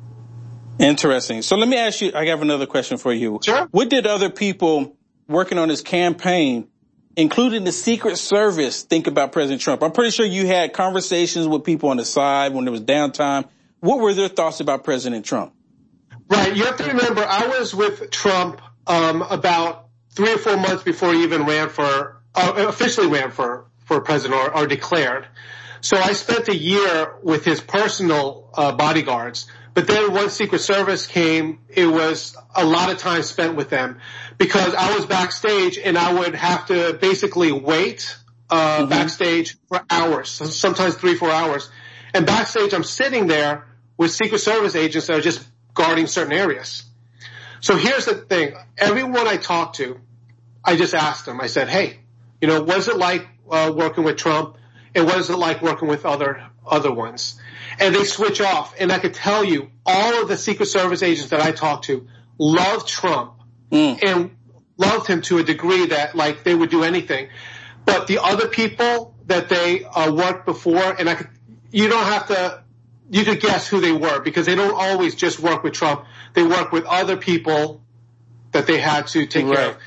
Interesting. So let me ask you, I have another question for you. Sure. What did other people working on his campaign, including the Secret Service, think about President Trump? I'm pretty sure you had conversations with people on the side when there was downtime. What were their thoughts about President Trump? Right. You have to remember, I was with Trump um, about three or four months before he even ran for, uh, officially ran for, for president or, or declared. So I spent a year with his personal uh, bodyguards. But then once Secret Service came, it was a lot of time spent with them because I was backstage and I would have to basically wait uh, mm-hmm. backstage for hours, sometimes three, four hours. And backstage, I'm sitting there with Secret Service agents that are just guarding certain areas. So here's the thing. Everyone I talked to, I just asked them, I said, hey, you know, what is it like uh, working with Trump? And what is it like working with other other ones? And they switch off. And I could tell you, all of the Secret Service agents that I talked to love Trump mm. and loved him to a degree that like they would do anything. But the other people that they uh, worked before, and I could, you don't have to, you could guess who they were because they don't always just work with Trump. They work with other people that they had to take right. care of.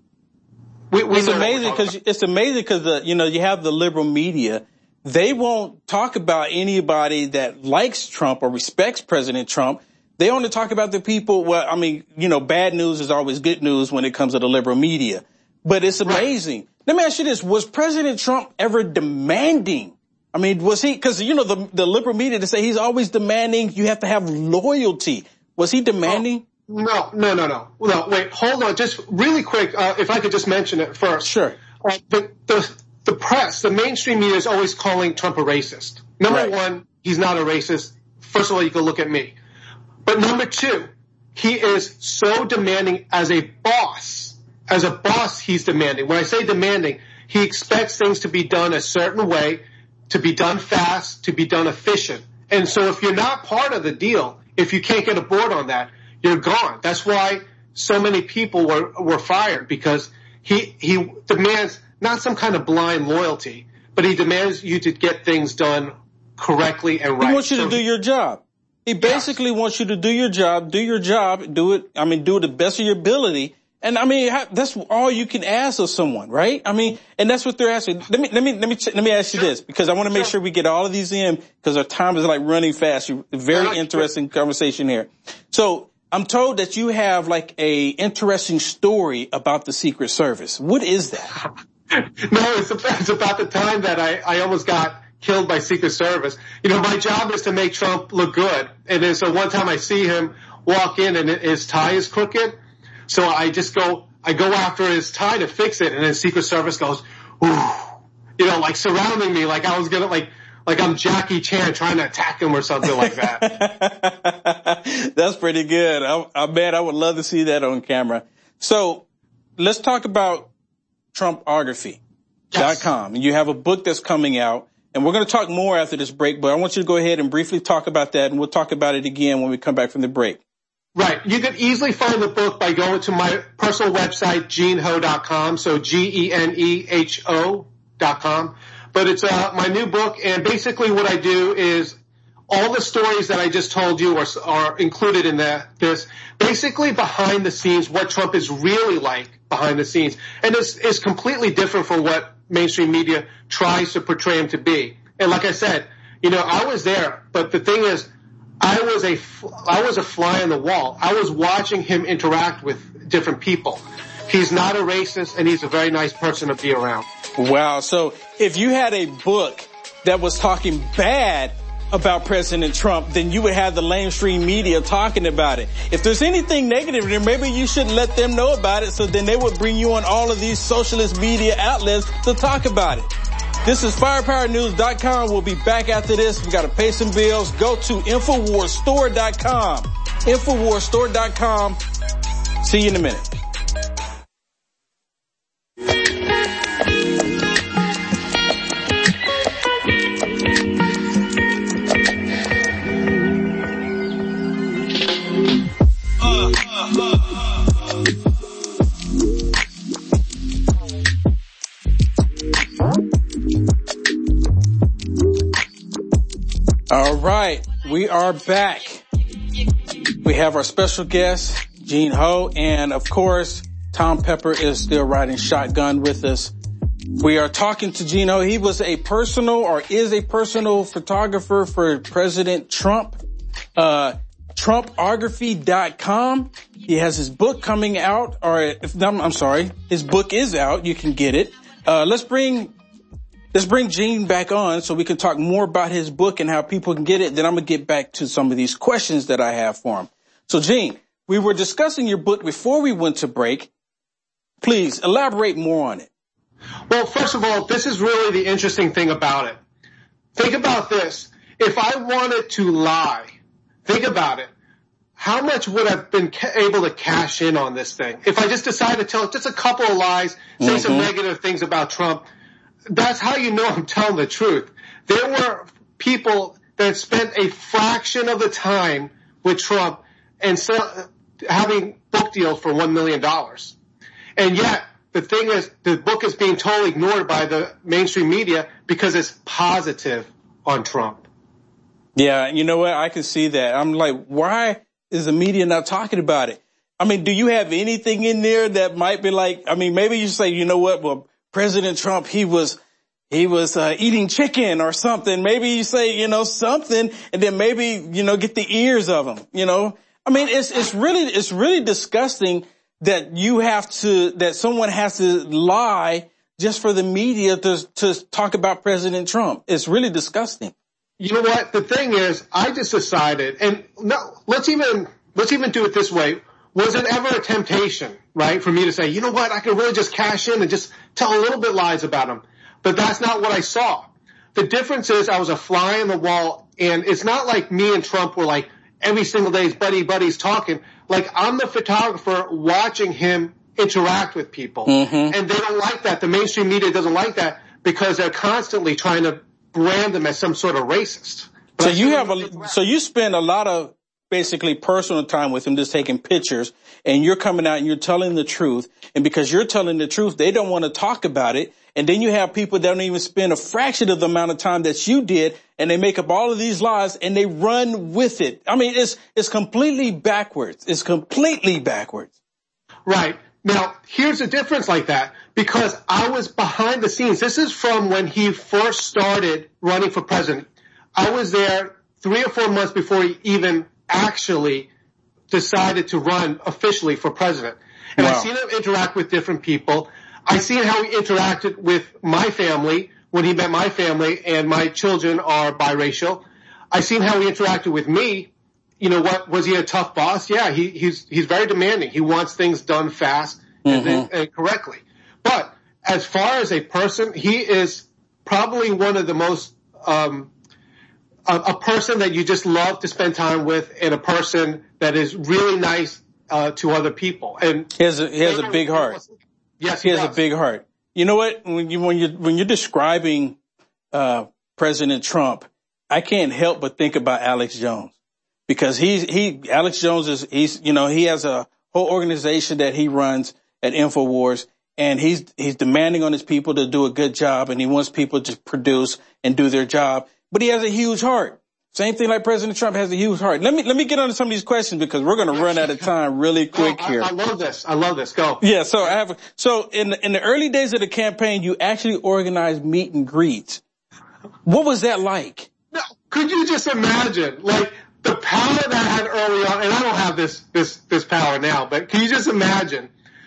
We, we it's amazing because it's amazing because the you know you have the liberal media. They won't talk about anybody that likes Trump or respects President Trump. They only talk about the people. Well, I mean, you know, bad news is always good news when it comes to the liberal media. But it's amazing. Right. Let me ask you this: was President Trump ever demanding? I mean, was he? Because you know the the liberal media to say he's always demanding. You have to have loyalty. Was he demanding? Oh. No, no, no, no. No, wait, hold on. Just really quick, uh, if I could just mention it first. Sure. Uh, the, the, the press, the mainstream media is always calling Trump a racist. Number right. one, he's not a racist. First of all, you can look at me. But number two, he is so demanding as a boss. As a boss, he's demanding. When I say demanding, he expects things to be done a certain way, to be done fast, to be done efficient. And so if you're not part of the deal, if you can't get aboard on that, you're gone. That's why so many people were were fired because he he demands not some kind of blind loyalty, but he demands you to get things done correctly and right. He wants you so to do he, your job. He basically yes. wants you to do your job, do your job, do it. I mean, do it the best of your ability. And I mean, that's all you can ask of someone, right? I mean, and that's what they're asking. Let me let me let me let me ask you this because I want to make sure we get all of these in because our time is like running fast. Very interesting conversation here. So. I'm told that you have like a interesting story about the Secret Service. What is that? No, it's about, it's about the time that I, I almost got killed by Secret Service. You know, my job is to make Trump look good. And then so one time I see him walk in and his tie is crooked. So I just go, I go after his tie to fix it. And then Secret Service goes, ooh, you know, like surrounding me like I was going to like, Like I'm Jackie Chan trying to attack him or something like that. That's pretty good. I, I bet I would love to see that on camera. So let's talk about Trumpography dot com. Yes. You have a book that's coming out, and we're going to talk more after this break, but I want you to go ahead and briefly talk about that, and we'll talk about it again when we come back from the break. Right. You can easily find the book by going to my personal website, gene ho dot com, so G E N E H O dot com. But it's uh, my new book, and basically what I do is all the stories that I just told you are, are included in that. This basically behind the scenes, what Trump is really like behind the scenes, and it's, it's completely different from what mainstream media tries to portray him to be. And like I said, you know, I was there, but the thing is, I was a I was a fly on the wall. I was watching him interact with different people. He's not a racist, and he's a very nice person to be around. Wow. So if you had a book that was talking bad about President Trump, then you would have the mainstream media talking about it. If there's anything negative, then maybe you should let them know about it so then they would bring you on all of these socialist media outlets to talk about it. This is firepower news dot com. We'll be back after this. We got to pay some bills. Go to infowars store dot com. infowars store dot com. See you in a minute. All right, we are back. We have our special guest, Gene Ho, and of course, Tom Pepper is still riding shotgun with us. We are talking to Gene Ho. He was a personal or is a personal photographer for President Trump. Uh, Trumpography dot com. He has his book coming out, or if I'm, I'm sorry, his book is out. You can get it. Uh, let's bring Let's bring Gene back on so we can talk more about his book and how people can get it. Then I'm going to get back to some of these questions that I have for him. So, Gene, we were discussing your book before we went to break. Please elaborate more on it. Well, first of all, this is really the interesting thing about it. Think about this. If I wanted to lie, think about it. How much would I have been ca- able to cash in on this thing? If I just decided to tell just a couple of lies, say mm-hmm. some negative things about Trump, that's how you know I'm telling the truth. There were people that spent a fraction of the time with Trump and so having booked book deals for one million dollars. And yet, the thing is, the book is being totally ignored by the mainstream media because it's positive on Trump. Yeah, you know what? I can see that. I'm like, why is the media not talking about it? I mean, do you have anything in there that might be like, I mean, maybe you say, you know what? Well, President Trump, he was, he was uh, eating chicken or something. Maybe you say, you know, something, and then maybe, you know, get the ears of him, you know? I mean, it's, it's really, it's really disgusting that you have to, that someone has to lie just for the media to, to talk about President Trump. It's really disgusting. You know what? The thing is, I just decided, and no, let's even, let's even do it this way. Was it ever a temptation, right, for me to say, you know what, I could really just cash in and just tell a little bit lies about him? But that's not what I saw. The difference is I was a fly on the wall, and it's not like me and Trump were like every single day buddy buddies talking. Like, I'm the photographer watching him interact with people. Mm-hmm. And they don't like that. The mainstream media doesn't like that because they're constantly trying to brand him as some sort of racist. But so you have a, so you spend a lot of basically personal time with him, just taking pictures, and you're coming out and you're telling the truth. And because you're telling the truth, they don't want to talk about it. And then you have people that don't even spend a fraction of the amount of time that you did, and they make up all of these lies and they run with it. I mean, it's, it's completely backwards. It's completely backwards. Right. Now, here's a difference like that, because I was behind the scenes. This is from when he first started running for president. I was there three or four months before he even actually decided to run officially for president. And wow. I've seen him interact with different people. I've seen how he interacted with my family when he met my family, and my children are biracial. I've seen how he interacted with me. You know what? Was he a tough boss? Yeah, he, he's he's very demanding. He wants things done fast mm-hmm. and, and correctly. But as far as a person, he is probably one of the most um, a, a person that you just love to spend time with, and a person that is really nice uh, to other people. And he has a, he has a big heart. Yes, he, he has does. a big heart. You know what? When you when you when you're describing uh, President Trump, I can't help but think about Alex Jones. Because he's, he, Alex Jones is, he's, you know, he has a whole organization that he runs at InfoWars, and he's, he's demanding on his people to do a good job, and he wants people to produce and do their job. But he has a huge heart. Same thing like President Trump has a huge heart. Let me, let me get on to some of these questions because we're going to run out of time really quick no, I, here. I love this. I love this. Go. Yeah. So I have, so in the, in the early days of the campaign, you actually organized meet and greets. What was that like? No, could you just imagine, like, the power that I had early on, and I don't have this, this, this power now, but can you just imagine?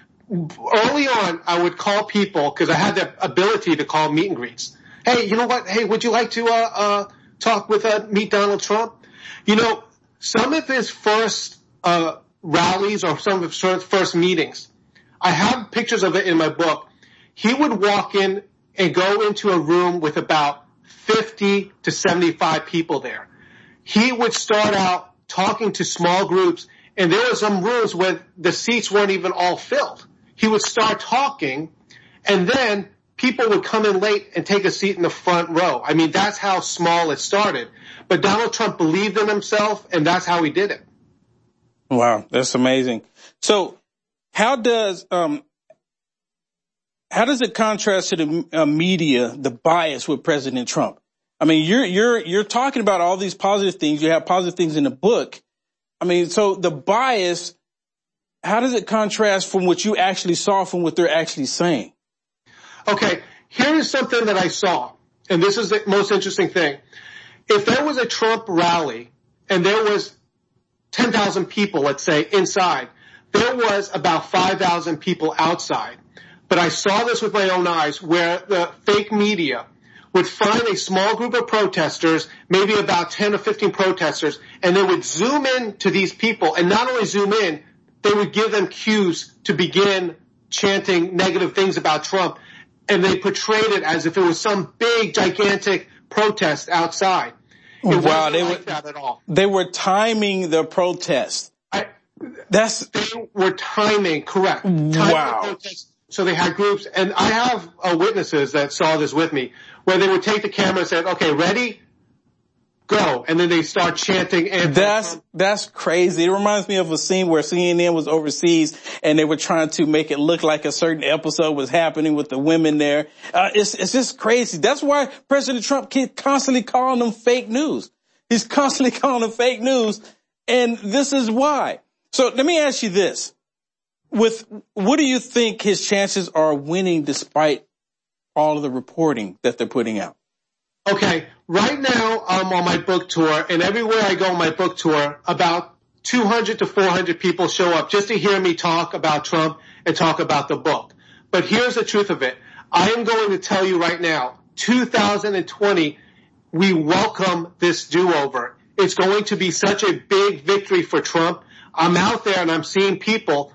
Early on, I would call people, because I had the ability to call meet and greets. Hey, you know what? Hey, would you like to, uh, uh, talk with, uh, meet Donald Trump? You know, some of his first, uh, rallies or some of his first meetings, I have pictures of it in my book. He would walk in and go into a room with about fifty to seventy-five people there. He would start out talking to small groups, and there were some rooms where the seats weren't even all filled. He would start talking, and then people would come in late and take a seat in the front row. I mean, that's how small it started. But Donald Trump believed in himself, and that's how he did it. Wow, that's amazing. So how does um how does it contrast to the uh, media, the bias with President Trump? I mean, you're, you're, you're talking about all these positive things. You have positive things in the book. I mean, so the bias, how does it contrast from what you actually saw from what they're actually saying? Okay. Here is something that I saw, and this is the most interesting thing. If there was a Trump rally and there was ten thousand people, let's say, inside, there was about five thousand people outside. But I saw this with my own eyes where the fake media would find a small group of protesters, maybe about ten or fifteen protesters, and they would zoom in to these people. And not only zoom in, they would give them cues to begin chanting negative things about Trump. And they portrayed it as if it was some big, gigantic protest outside. It wow, they like were that at all. They were timing the protest. I, That's they were timing, correct. Timing wow. the protest. So they had groups, and I have uh, witnesses that saw this with me, where they would take the camera and say, okay, ready? go. And then they start chanting. That's, that's crazy. It reminds me of a scene where C N N was overseas and they were trying to make it look like a certain episode was happening with the women there. Uh, it's, it's just crazy. That's why President Trump keeps constantly calling them fake news. He's constantly calling them fake news. And this is why. So let me ask you this. With, what do you think his chances are winning despite all of the reporting that they're putting out? Okay, right now I'm on my book tour, and everywhere I go on my book tour, about two hundred to four hundred people show up just to hear me talk about Trump and talk about the book. But here's the truth of it. I am going to tell you right now, two thousand twenty, we welcome this do-over. It's going to be such a big victory for Trump. I'm out there and I'm seeing people.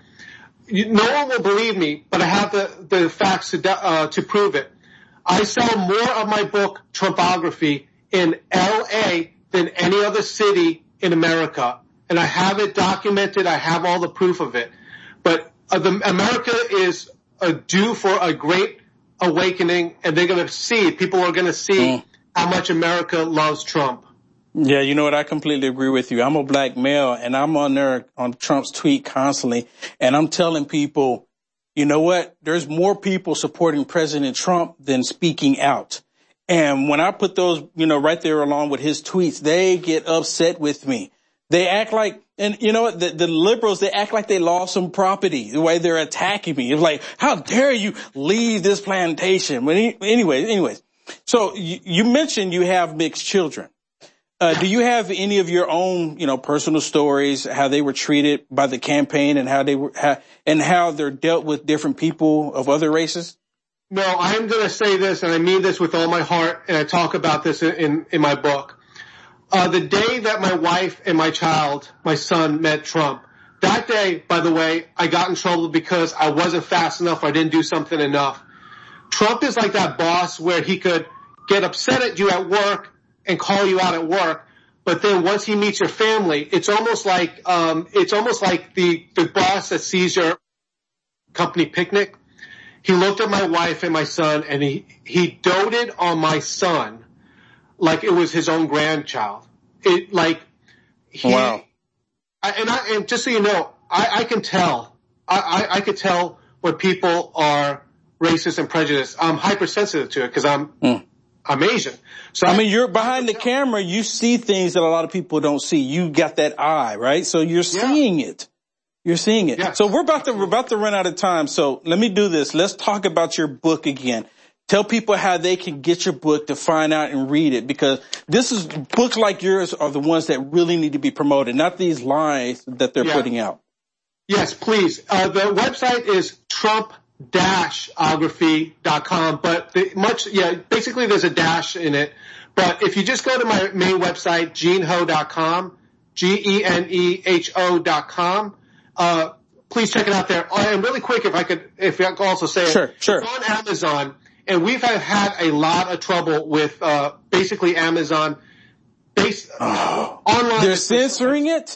No one will believe me, but I have the, the facts to, uh, to prove it. I sell more of my book, Trumpography, in L A than any other city in America. And I have it documented. I have all the proof of it. But uh, the, America is uh, due for a great awakening, and they're going to see, people are going to see mm. how much America loves Trump. Yeah, you know what? I completely agree with you. I'm a black male, and I'm on there on Trump's tweet constantly, and I'm telling people, you know what? There's more people supporting President Trump than speaking out. And when I put those, you know, right there along with his tweets, they get upset with me. They act like, and you know what? The, the liberals, they act like they lost some property, the way they're attacking me. It's like, how dare you leave this plantation? But anyways, anyways. So you, you mentioned you have mixed children. Uh, do you have any of your own, you know, personal stories, how they were treated by the campaign and how they were, how, and how they're dealt with different people of other races? No, I'm going to say this, and I mean this with all my heart, and I talk about this in, in, in my book. Uh, the day that my wife and my child, my son, met Trump, that day, by the way, I got in trouble because I wasn't fast enough, or I didn't do something enough. Trump is like that boss where he could get upset at you at work and call you out at work, but then once he meets your family, it's almost like um it's almost like the the boss that sees your company picnic. He looked at my wife and my son, and he he doted on my son like it was his own grandchild. It like he wow. I, and I and just so you know, I, I can tell I, I I could tell when people are racist and prejudiced. I'm hypersensitive to it because I'm. Mm. I'm Asian. So I mean, you're behind the camera. You see things that a lot of people don't see. You got that eye, right? So you're seeing yeah. it. You're seeing it. Yeah. So we're about to, we're about to run out of time. So let me do this. Let's talk about your book again. Tell people how they can get your book to find out and read it, because this is books like yours are the ones that really need to be promoted, not these lies that they're yeah. putting out. Yes, please. Uh, the website is Trump dash ography dot com, but the much, yeah, basically there's a dash in it. But if you just go to my main website, gene ho dot com, G E N E H O dot com, uh, please check it out there. Oh, and really quick, if I could, if I could also say sure, it, sure. It's on Amazon, and we've had, had a lot of trouble with, uh, basically Amazon, base, oh, online. They're censoring it?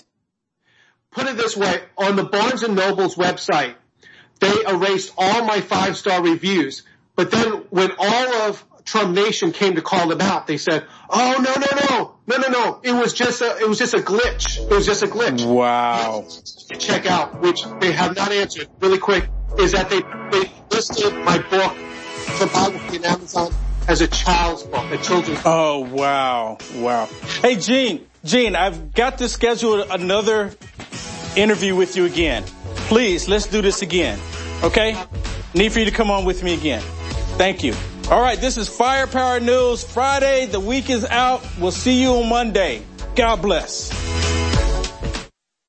Put it this way, on the Barnes and Noble's website, they erased all my five-star reviews. But then when all of Trump Nation came to call them out, they said, oh, no, no, no, no, no, no. It was just a, it was just a glitch. It was just a glitch. Wow. Check out, which they have not answered really quick, is that they, they listed my book, Trumpography in Amazon, as a child's book, a children's book. Oh, wow. Wow. Hey, Gene, Gene, I've got to schedule another interview with you again. Please, let's do this again. Okay? Need for you to come on with me again. Thank you. All right, this is Firepower News Friday. The week is out. We'll see you on Monday. God bless.